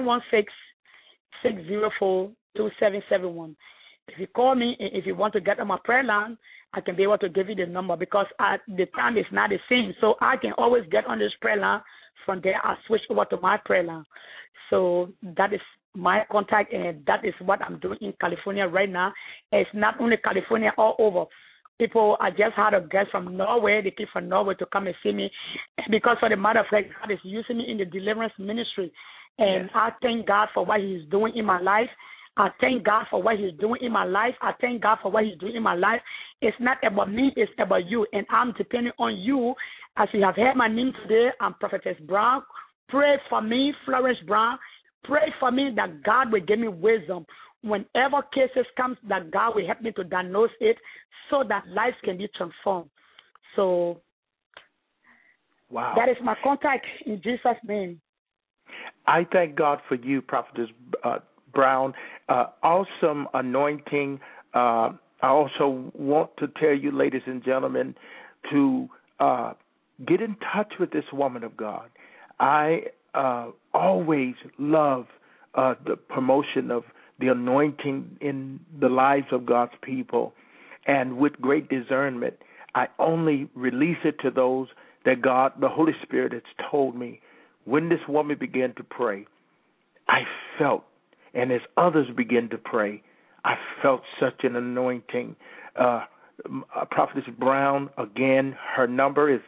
916-604-2771. If you call me and if you want to get on my prayer line, I can be able to give you the number because the time is not the same. So I can always get on this prayer line. From there, I switch over to my prayer line. So that is my contact, and that is what I'm doing in California right now. It's not only California, all over. People, I just had a guest from Norway. They came from Norway to come and see me. Because for the matter of fact, God is using me in the deliverance ministry. And I thank God for what He's doing in my life. I thank God for what He's doing in my life. I thank God for what He's doing in my life. It's not about me, it's about you. And I'm depending on you. As you have heard my name today, I'm Prophetess Brown. Pray for me, Florence Brown. Pray for me that God will give me wisdom. Whenever cases come, that God will help me to diagnose it so that lives can be transformed. So that is my contact in Jesus' name. I thank God for you, Prophetess Brown. Awesome anointing. I also want to tell you, ladies and gentlemen, to get in touch with this woman of God. I always love the promotion of the anointing in the lives of God's people. And with great discernment, I only release it to those that God, the Holy Spirit, has told me. When this woman began to pray, I felt, and as others begin to pray, I felt such an anointing. Prophetess Brown, again, her number is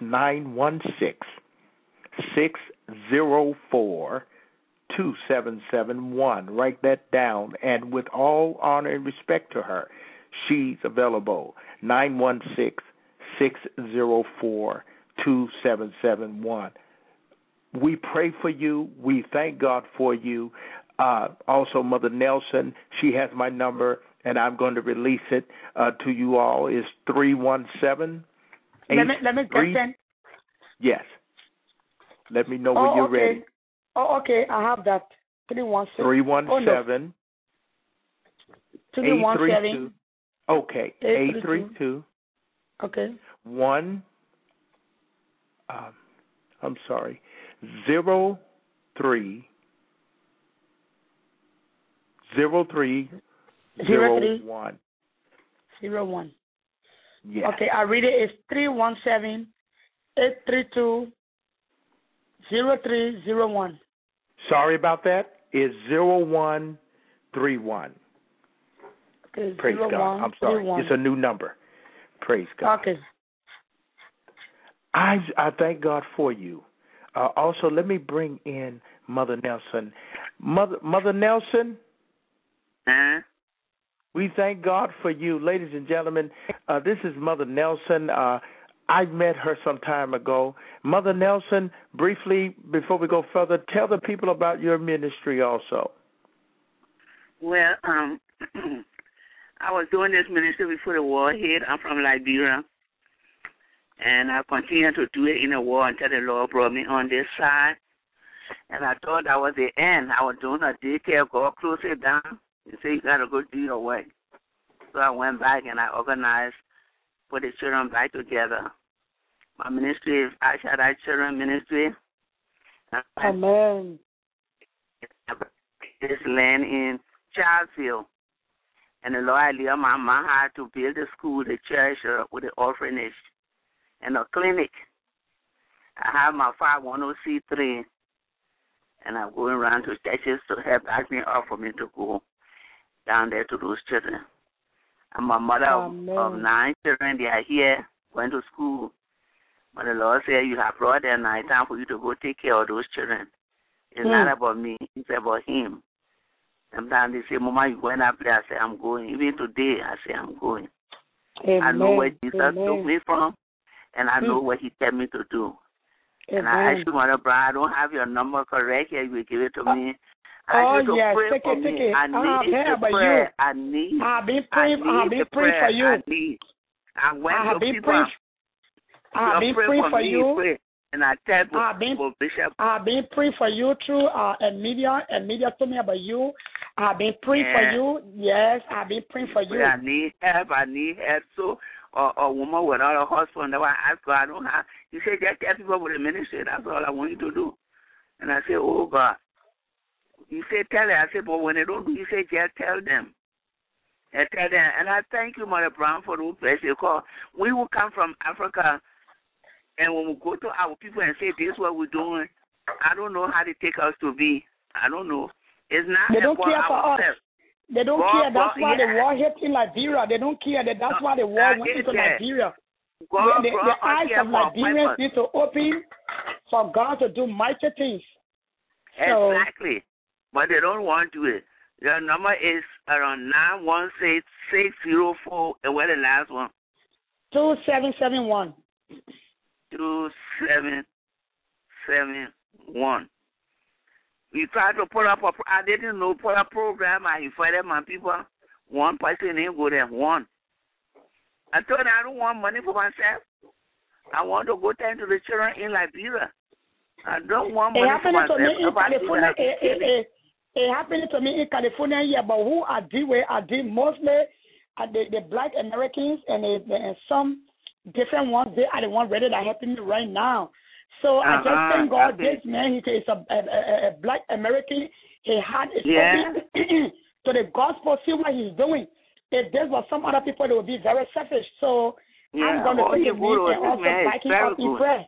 916-604-2771. Write that down. And with all honor and respect to her, she's available. 916-604-2771. We pray for you. We thank God for you. Also, Mother Nelson, she has my number, and I'm going to release it to you all. It's 317. Let me get in. Yes. Let me know when you're ready. Oh, okay. I have that. 317. 317. 317. Okay. 832. Okay. 1. I'm sorry. 03. 0301. 01. Yes. Okay, I read it. It's 317-832-0301. Sorry about that. It's 0131. Okay, Praise God. I'm sorry. It's a new number. Praise God. Okay. I thank God for you. Also, let me bring in Mother Nelson. Mother Nelson? We thank God for you. Ladies and gentlemen, this is Mother Nelson. I met her some time ago. Mother Nelson, briefly, before we go further, tell the people about your ministry also. Well, I was doing this ministry before the war hit. I'm from Liberia, and I continued to do it in the war until the Lord brought me on this side. And I thought that was the end. I was doing a daycare. God closed it down. He said, you got to go do your work. So I went back and I organized, put the children back together. My ministry is Ashadai Children Ministry. Amen. This land in Charlesville. And the Lord laid on my heart to build a school, the church, with the orphanage, and a clinic. I have my 510c3, and I'm going around to churches to help ask me up for me to go down there to those children. I'm a mother of 9 children. They are here, going to school. But the Lord said, you have brought them now. It's time for you to go take care of those children. It's not about me. It's about Him. Sometimes they say, Mama, you going up there? I say, I'm going. Even today, I say, I'm going. Amen. I know where Jesus took me from, and I know what He tell me to do. Amen. And I ask you, Mother Brown, I don't have your number correct here. You will give it to me. Oh, yes, take it. I need the prayer. I need I've been praying for you. I have been praying for you. And I tell Bishop. I've been praying for you through media, and media told me about you. I've been praying for you. Yes, I've been praying for you. I need help. So a woman without a husband, that I ask God, I don't have. He said, just tell people with the ministry. That's all I want you to do. And I said, oh, God. He said, tell her. I said, but when they don't do, he said, just tell them. And tell them. And I thank you, Mother Brown, for those places. Because we will come from Africa, and when we go to our people and say, this is what we're doing, I don't know how they take us to be. I don't know. It's not they don't care for ourselves. Us. They don't care. That's why the war hit in Liberia. They don't care. That's why the war went into Liberia. The eyes of Liberians need to open for God to do mighty things. Exactly. But they don't want to do it. Your number is around 916-604. And what the last one? 2771. 2771. We tried to put up I didn't know, put a program. I invited my people. One person didn't go there. One. I told them I don't want money for myself. I want to go down to the children in Liberia. I don't want money for myself. It happened to me in California here, but who I deal with, mostly the Black Americans and some different ones. They are the ones ready that helping me right now. So I just thank God. This man, he is a Black American. He had his open to the gospel. See what he's doing. If there was some other people, they would be very selfish. So I'm going to take a lead and also back him up in prayer.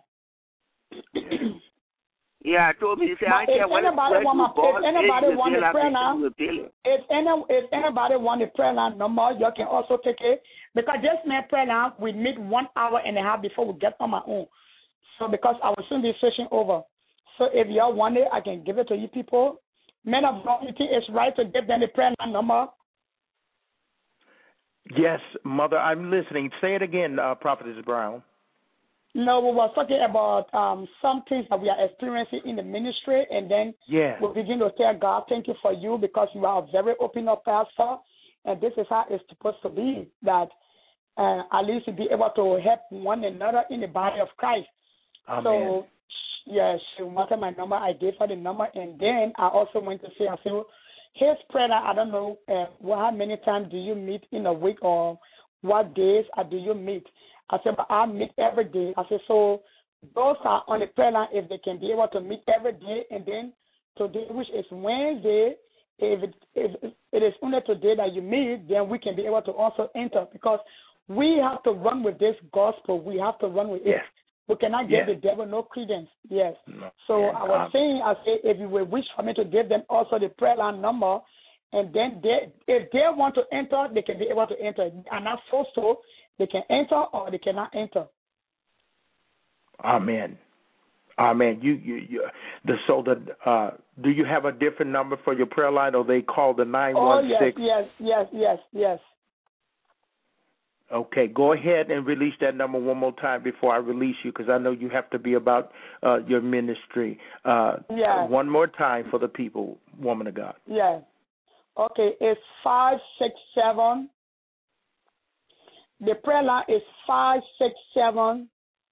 Yeah, I told me, he said, I if anybody want to pray now, if anybody want to pray now, number, you can also take it. Because this man pray now, we meet 1 hour and a half before we get on my own. So because I will soon be switching over. So if y'all want it, I can give it to you people. Men of God, you think it's right to give them the prayer number? Yes, Mother, I'm listening. Say it again, Prophetess Brown. No, we were talking about some things that we are experiencing in the ministry, and then we begin to tell God, thank you for you, because you are a very open up pastor, and this is how it's supposed to be, that at least to be able to help one another in the body of Christ. Amen. So, yes, she wanted my number. I gave her the number, and then I also went to say, I said, his prayer, I don't know how many times do you meet in a week, or what days do you meet? I said, but I meet every day. I said, so those are on the prayer line, if they can be able to meet every day, and then today, which is Wednesday, if it is only today that you meet, then we can be able to also enter, because we have to run with this gospel. We have to run with it. We cannot give the devil no credence. Yes. No. So I was saying, I said, if you will wish for me to give them also the prayer line number, and then if they want to enter, they can be able to enter. And not forced to, they can enter or they cannot enter. Amen. Amen. Do you have a different number for your prayer line, or they call the 916? Yes. Okay, go ahead and release that number one more time before I release you, because I know you have to be about your ministry. One more time for the people, woman of God. Yes. Okay, it's 567. The prayer line is 567-314-5812.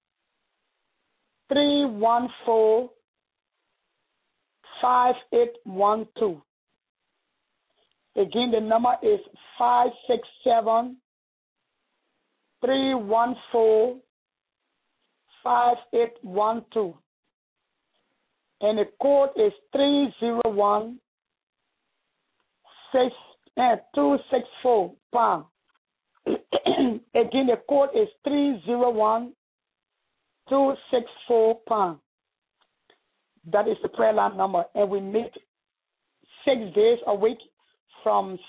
Again, the number is 567-314-5812. And the code is 301-264 pound. Again, the code is 301-264 pound. That is the prayer line number, and we meet 6 days a week from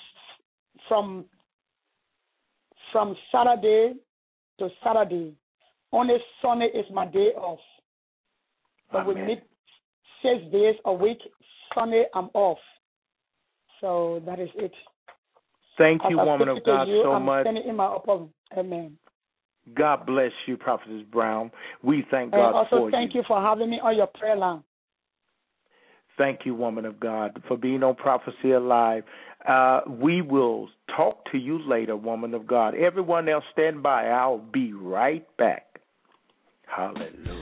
Saturday to Saturday. Only Sunday is my day off, but we meet 6 days a week. Sunday I'm off, so that is it. Thank you, woman of God, so I'm much. In my appointment. Amen. God bless you, Prophetess Brown. We thank God also for you. Thank you for having me on your prayer line. Thank you, woman of God, for being on Prophecy Alive. We will talk to you later, woman of God. Everyone else, stand by. I'll be right back. Hallelujah.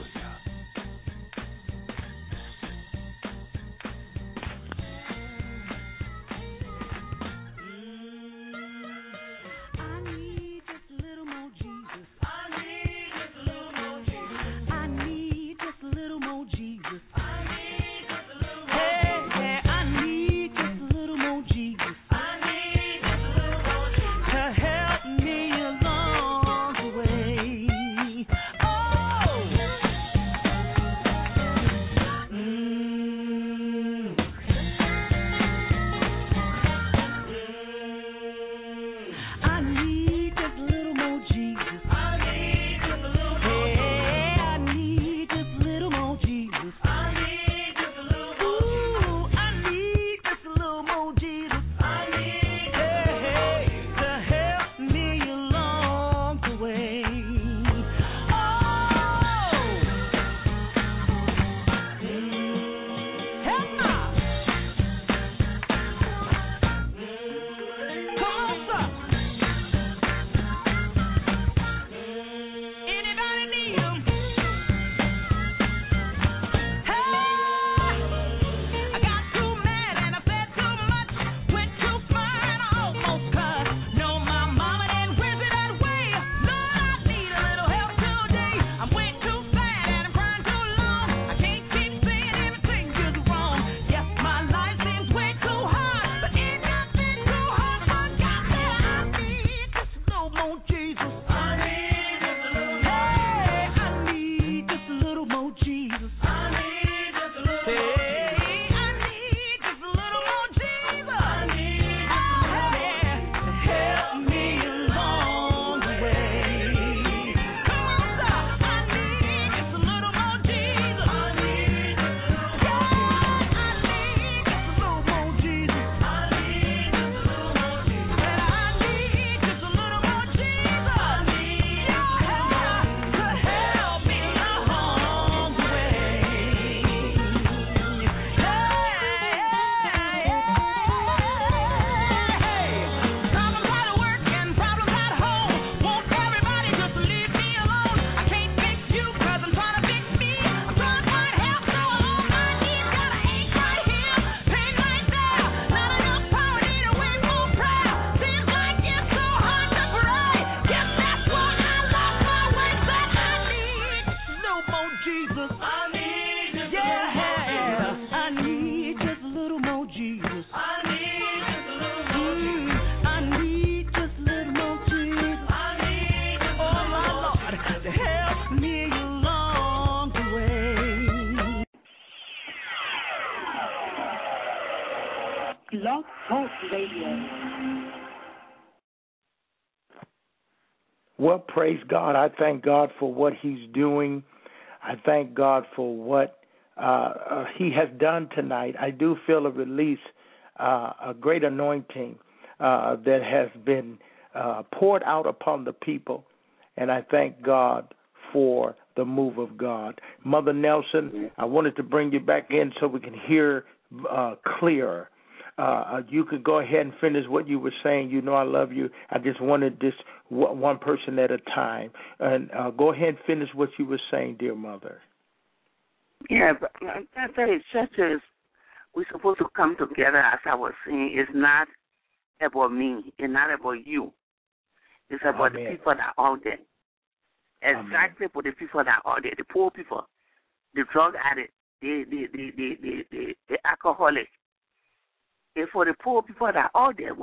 Blog Talk Radio. Well, praise God. I thank God for what he's doing. I thank God for what He has done tonight. I do feel a release, a great anointing that has been poured out upon the people, and I thank God for the move of God. Mother Nelson, I wanted to bring you back in so we can hear clearer. You could go ahead and finish what you were saying. You know I love you. I just wanted this one person at a time. And go ahead and finish what you were saying, dear mother. Yeah, but that's very churches. We're supposed to come together, as I was saying. It's not about me. It's not about you. It's about the people that are out there. Exactly for the people that are out there, the poor people, the drug addict, the alcoholic. It's for the poor people that are out there.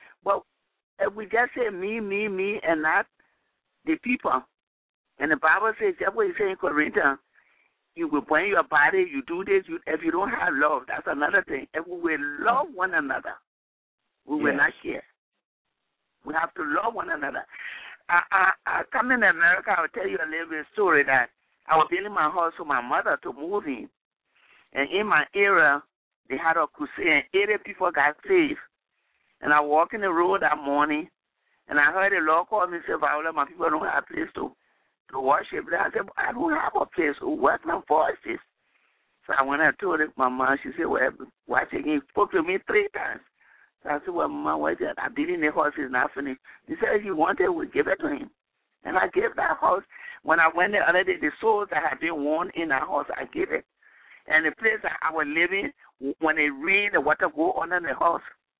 If we just say me, and not the people, and the Bible says, that's what it says in Corinthians, you will burn your body, you do this, if you don't have love, that's another thing. If we will love one another, we will not care. We have to love one another. I come in America, I'll tell you a little bit story that I was building my house for my mother to move in. And in my area, they had a crusade, and 80 people got saved. And I walked in the road that morning, and I heard the Lord call me and say, Viola, my people don't have a place to worship. I said, I don't have a place to work my voices. So when I told my mom, she said, well, watch it. He spoke to me 3 times. So I said, well, Mama, why did I building the house is not finished? He said, if he wanted, we'll give it to him. And I gave that house. When I went the other day, the souls that had been worn in that house, I gave it. And the place that I was living, when it rained, the water go under the house.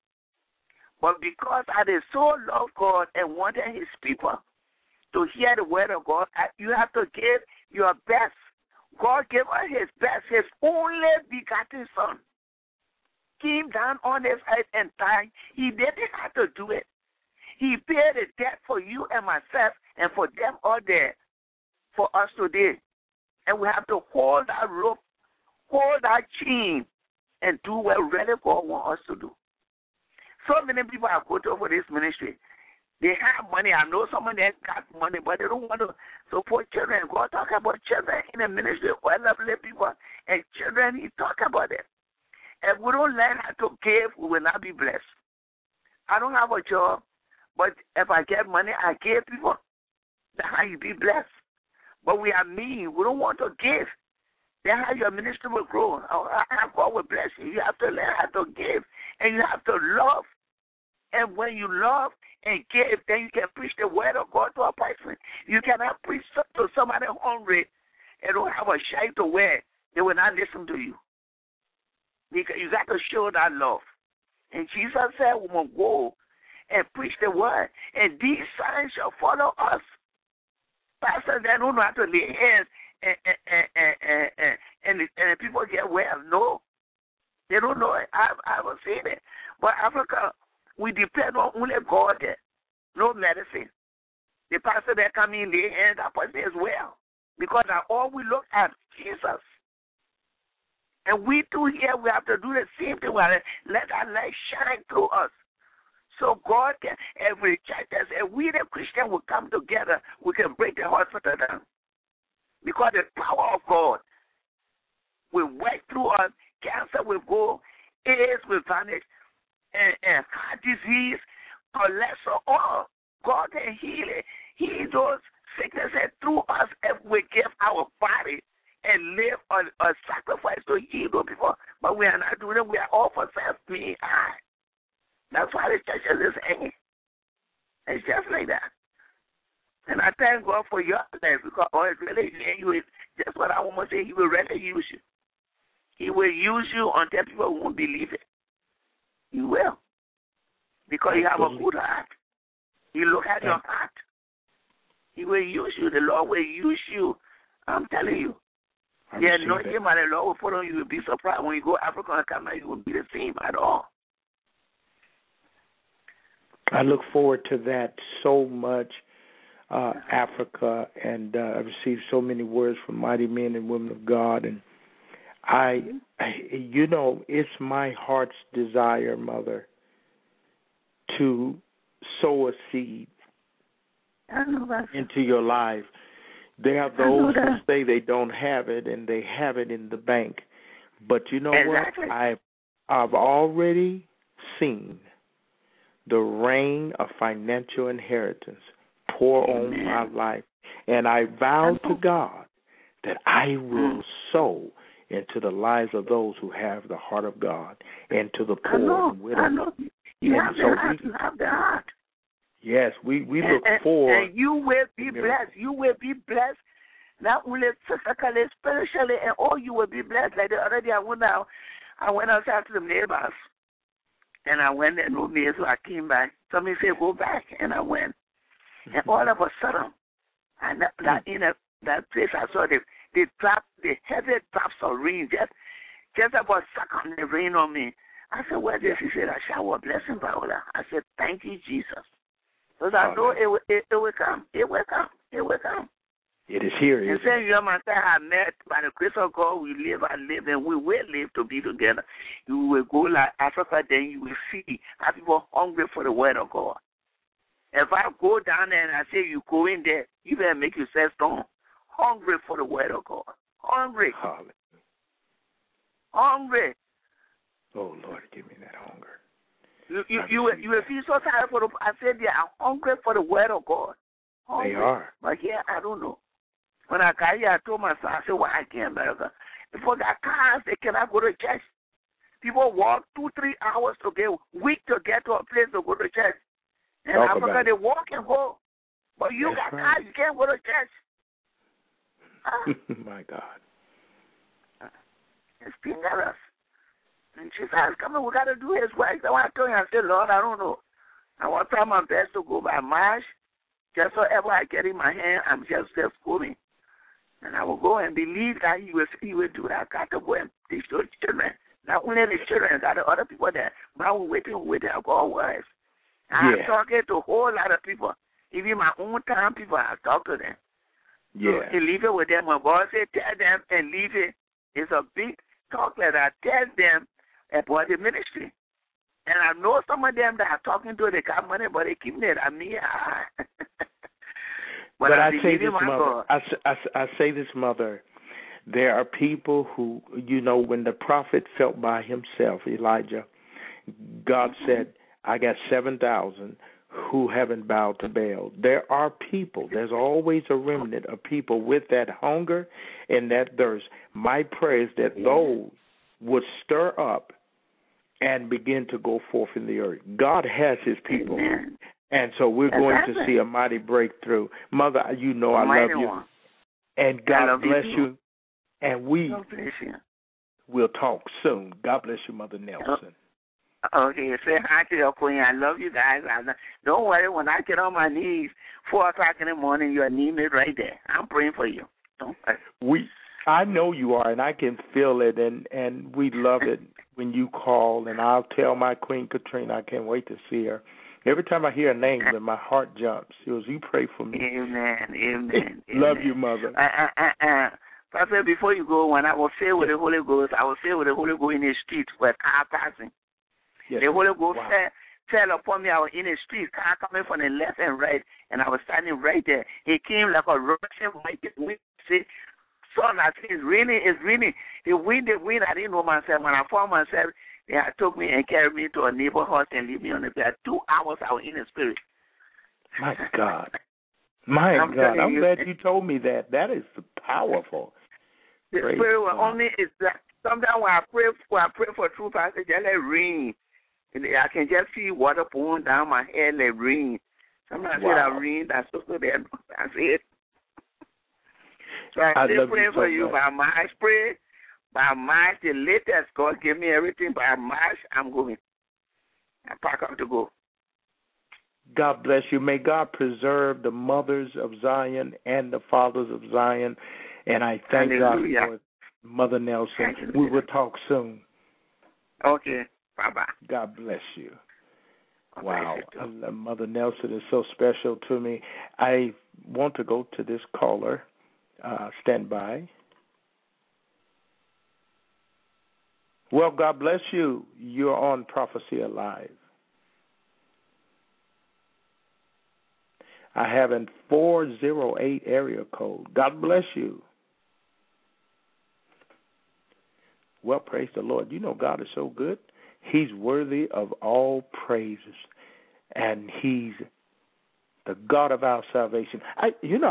But because I did so love God and wanted his people to hear the word of God, you have to give your best. God gave us his best, his only begotten son. Came down on this earth and died. He didn't have to do it. He paid the debt for you and myself and for them all there for us today. And we have to hold that rope, hold that chain, and do what really God wants us to do. So many people have go to for this ministry. They have money. I know some of them got money, but they don't want to support children. God talk about children in the ministry. Well, lovely people and children, he talk about it. If we don't learn how to give, we will not be blessed. I don't have a job, but if I get money, I give people. That's how you be blessed. But we are mean. We don't want to give. That's how your ministry will grow. How God will bless you. You have to learn how to give, and you have to love. And when you love and give, then you can preach the word of God to a person. You cannot preach to somebody hungry and don't have a shirt to wear. They will not listen to you. Because you got to show that love. And Jesus said we must go and preach the word. And these signs shall follow us. Pastors, they don't know how to lay hands and people get well. No. They don't know it. I haven't seen it. But Africa, we depend on only God there. No medicine. The pastor that come in, lay hands, that person is well. Because all we look at Jesus. And we too here, we have to do the same thing. Let our light shine through us. So God can, every church, if we the Christian will come together, we can break the hospital down. Because the power of God will work through us. Cancer will go, AIDS will vanish, and heart disease, cholesterol, God can heal it. Heal those sicknesses through us if we give our body and live a sacrifice to heal those people. But we are not doing it. We are all for self, me, I. That's why the church is hanging. It's just like that. And I thank God for your life because God is really using you. Just what I want to say. He will really use you. He will use you until people won't believe it. He will. Because you have a good heart. He look at your heart. He will use you. The Lord will use you. I'm telling you. The anointing by the Lord will put on you. You will be surprised. When you go Africa and come out, you will be the same at all. I look forward to that so much, Africa, and I've received so many words from mighty men and women of God, and it's my heart's desire, Mother, to sow a seed into your life. There are those who say they don't have it and they have it in the bank. But you know exactly. what? I've already seen the rain of financial inheritance pour on my life. And I vow to God that I will sow into the lives of those who have the heart of God and to the poor and widows. I know. You have the heart. Yes, we look forward. And you will be blessed. You will be blessed. Not only physically, spiritually, and all you will be blessed. Like the other day I went outside to the neighbors. And I went there, no me, so I came back. Somebody said, go back. And I went. And all of a sudden, in that place I saw the heavy drops of rain just about suck on the rain on me. I said, what is this? He said, a shower of blessing, Paola. I said, thank you, Jesus. Because I know it will come. It will come. It will come. It is here. And saying you understand, I met by the grace of God, we live, and we will live to be together. You will go like Africa, then you will see how people hungry for the word of God. If I go down there and I say you go in there, you better make yourself strong. Hungry for the word of God. Hungry. Hungry. Oh Lord, give me that hunger. You will feel so tired for the. I said they are hungry for the word of God. Hungry. They are. But yeah, I don't know. When I got here, I told my son, I said, why I can't America? Before got cars, they cannot go to church. People walk 2-3 hours to get to a place to go to church. In Africa, they walk and go. But you got cars, you can't go to church. My God. It's dangerous. And she said, come on, we got to do his work. So I told him, I said, Lord, I don't know. I want to try my best to go by March. Just whatever I get in my hand, I'm just going. And I will go and believe that he will do that. I got to go and teach those children. Not only the children, got the other people there. But I will wait their God words. I'm talking to a whole lot of people. Even my own time people, I talk to them. Yeah. So, leave it with them. When God said, tell them and leave it. It's a big talk that I tell them about the ministry. And I know some of them that are talking to, they got money, but they keep it at me. But I say this, Mother. I say this, Mother. There are people who, when the prophet felt by himself, Elijah, God said, I got 7,000 who haven't bowed to Baal. There are people. There's always a remnant of people with that hunger and that thirst. My prayer is that those would stir up and begin to go forth in the earth. God has his people. And so we're going to see a mighty breakthrough. Mother, I love you. And God bless you. And we will talk soon. God bless you, Mother Nelson. Okay, say hi to your queen. I love you guys. Don't worry, when I get on my knees, 4 o'clock in the morning, you'll need me right there. I'm praying for you. Don't worry. I know you are, and I can feel it, and we love it when you call, and I'll tell my Queen Katrina, I can't wait to see her. Every time I hear a name, my heart jumps. She goes, you pray for me. Amen. Love you, Mother. Pastor, before you go, when I was filled with the Holy Ghost, I was filled with the Holy Ghost in the street where car passing. Yes. The Holy Ghost fell upon me. I was in the street, car coming from the left and right, and I was standing right there. He came like a rushing mighty wind. Son, I said, it's raining. The wind, I didn't know myself. When I found myself, they took me and carried me to a neighbor house and leave me on the bed. 2 hours I was in the spirit. My God. I'm glad you told me that. That is powerful. The spirit will only is that sometimes when I pray for truth, I say, just let rain. And I can just see water pouring down my head like rain. Sometimes I say that rain, that's so good. That's it. So I still praying for you by March. Pray by March, the latest. God give me everything. By March, I'm going. I pack up to go. God bless you. May God preserve the mothers of Zion and the fathers of Zion. And I thank God for Mother Nelson. We will talk soon. Okay. Bye-bye. God bless you. Wow. Mother Nelson is so special to me. I want to go to this caller. Stand by. Well, God bless you. You're on Prophecy Alive. I have a 408 area code. God bless you. Well, praise the Lord. You know God is so good. He's worthy of all praises, and He's the God of our salvation. I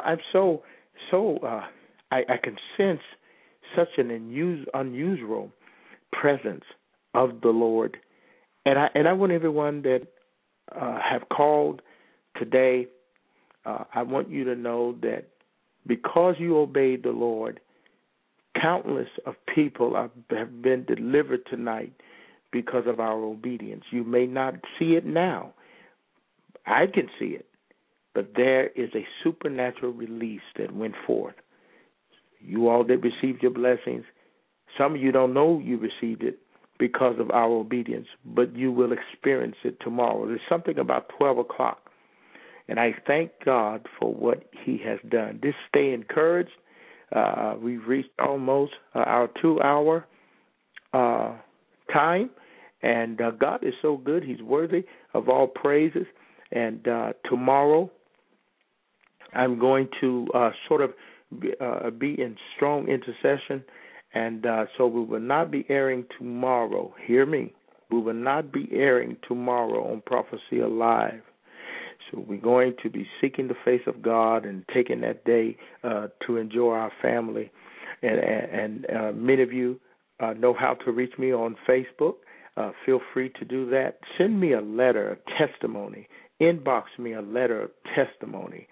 can sense such an unusual presence of the Lord, and I want everyone that have called today. I want you to know that because you obeyed the Lord, countless of people have been delivered tonight because of our obedience. You may not see it now. I can see it. But there is a supernatural release that went forth. You all that received your blessings, some of you don't know you received it because of our obedience, but you will experience it tomorrow. There's something about 12 o'clock. And I thank God for what He has done. Just stay encouraged. We've reached almost our 2-hour time, and God is so good. He's worthy of all praises. And tomorrow I'm going to be in strong intercession, and so we will not be airing tomorrow. Hear me. We will not be airing tomorrow on Prophecy Alive. So we're going to be seeking the face of God and taking that day to enjoy our family. And many of you know how to reach me on Facebook. Feel free to do that. Send me a letter of testimony. Inbox me a letter of testimony.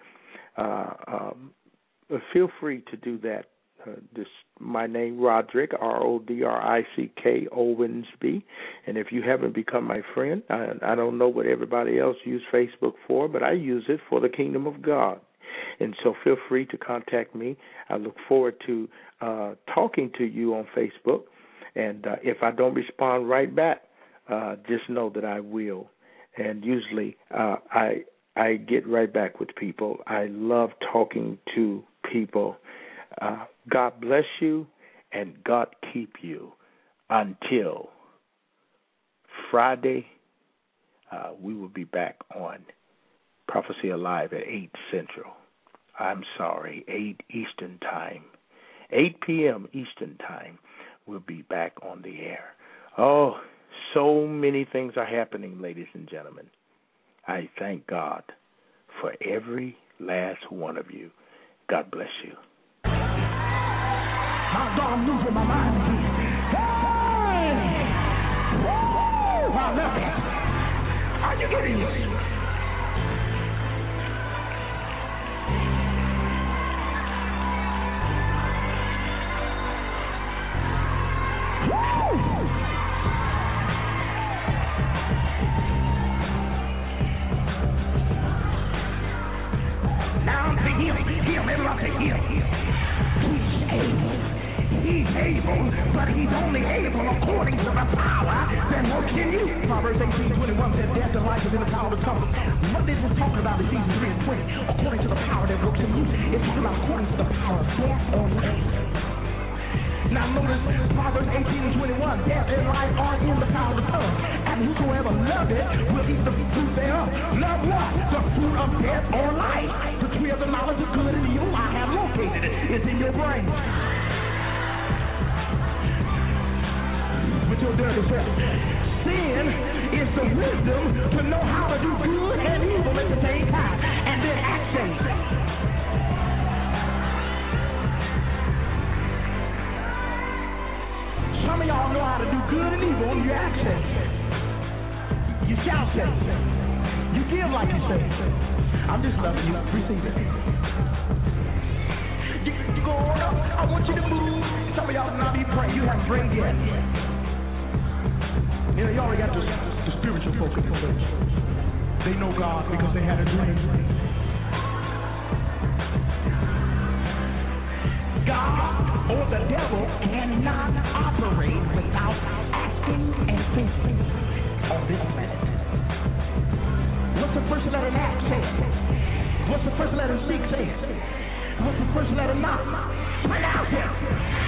Feel free to do that. My name, Roderick, Rodrick Owensby. And if you haven't become my friend, I don't know what everybody else uses Facebook for, but I use it for the kingdom of God. And so feel free to contact me. I look forward to talking to you on Facebook. And if I don't respond right back, just know that I will. And usually I get right back with people. I love talking to people. God bless you, and God keep you until Friday. We will be back on Prophecy Alive at 8 Central. 8 Eastern Time. 8 p.m. Eastern Time, we'll be back on the air. Oh, so many things are happening, ladies and gentlemen. I thank God for every last one of you. God bless you. I'm losing my mind again. Hey! Woo! I love it. Are you getting this? Now I'm saying him, everyone say him. He's able, but he's only able according to the power that works in you. Proverbs 18:21 says, death and life is in the power of the tongue. What this is talking about is Ephesians 3:20, according to the power that works in you. It's talking about according to the power of death and life. Now notice Proverbs 18:21, death and life are in the power of the tongue, and whosoever love it will eat the fruit thereof. Love what? The fruit of death or life. The tree of the knowledge of good and evil I have located it. It's in your brain. With your dirty self. Sin is the wisdom to know how to do good and evil at the same time, and then action. Some of y'all know how to do good and evil when you action. You shout say. You give like you say. I'm just loving you. Receive it. You go on up. I want you to move. Some of y'all not be praying. You haven't prayed yet. You know, you already got the spiritual focus. They know God because they had a dream. God or the devil cannot operate without acting and thinking on this planet. What's the first letter in Acts say? What's the first letter in Seek say? What's the first letter in Knock? Pronounce it.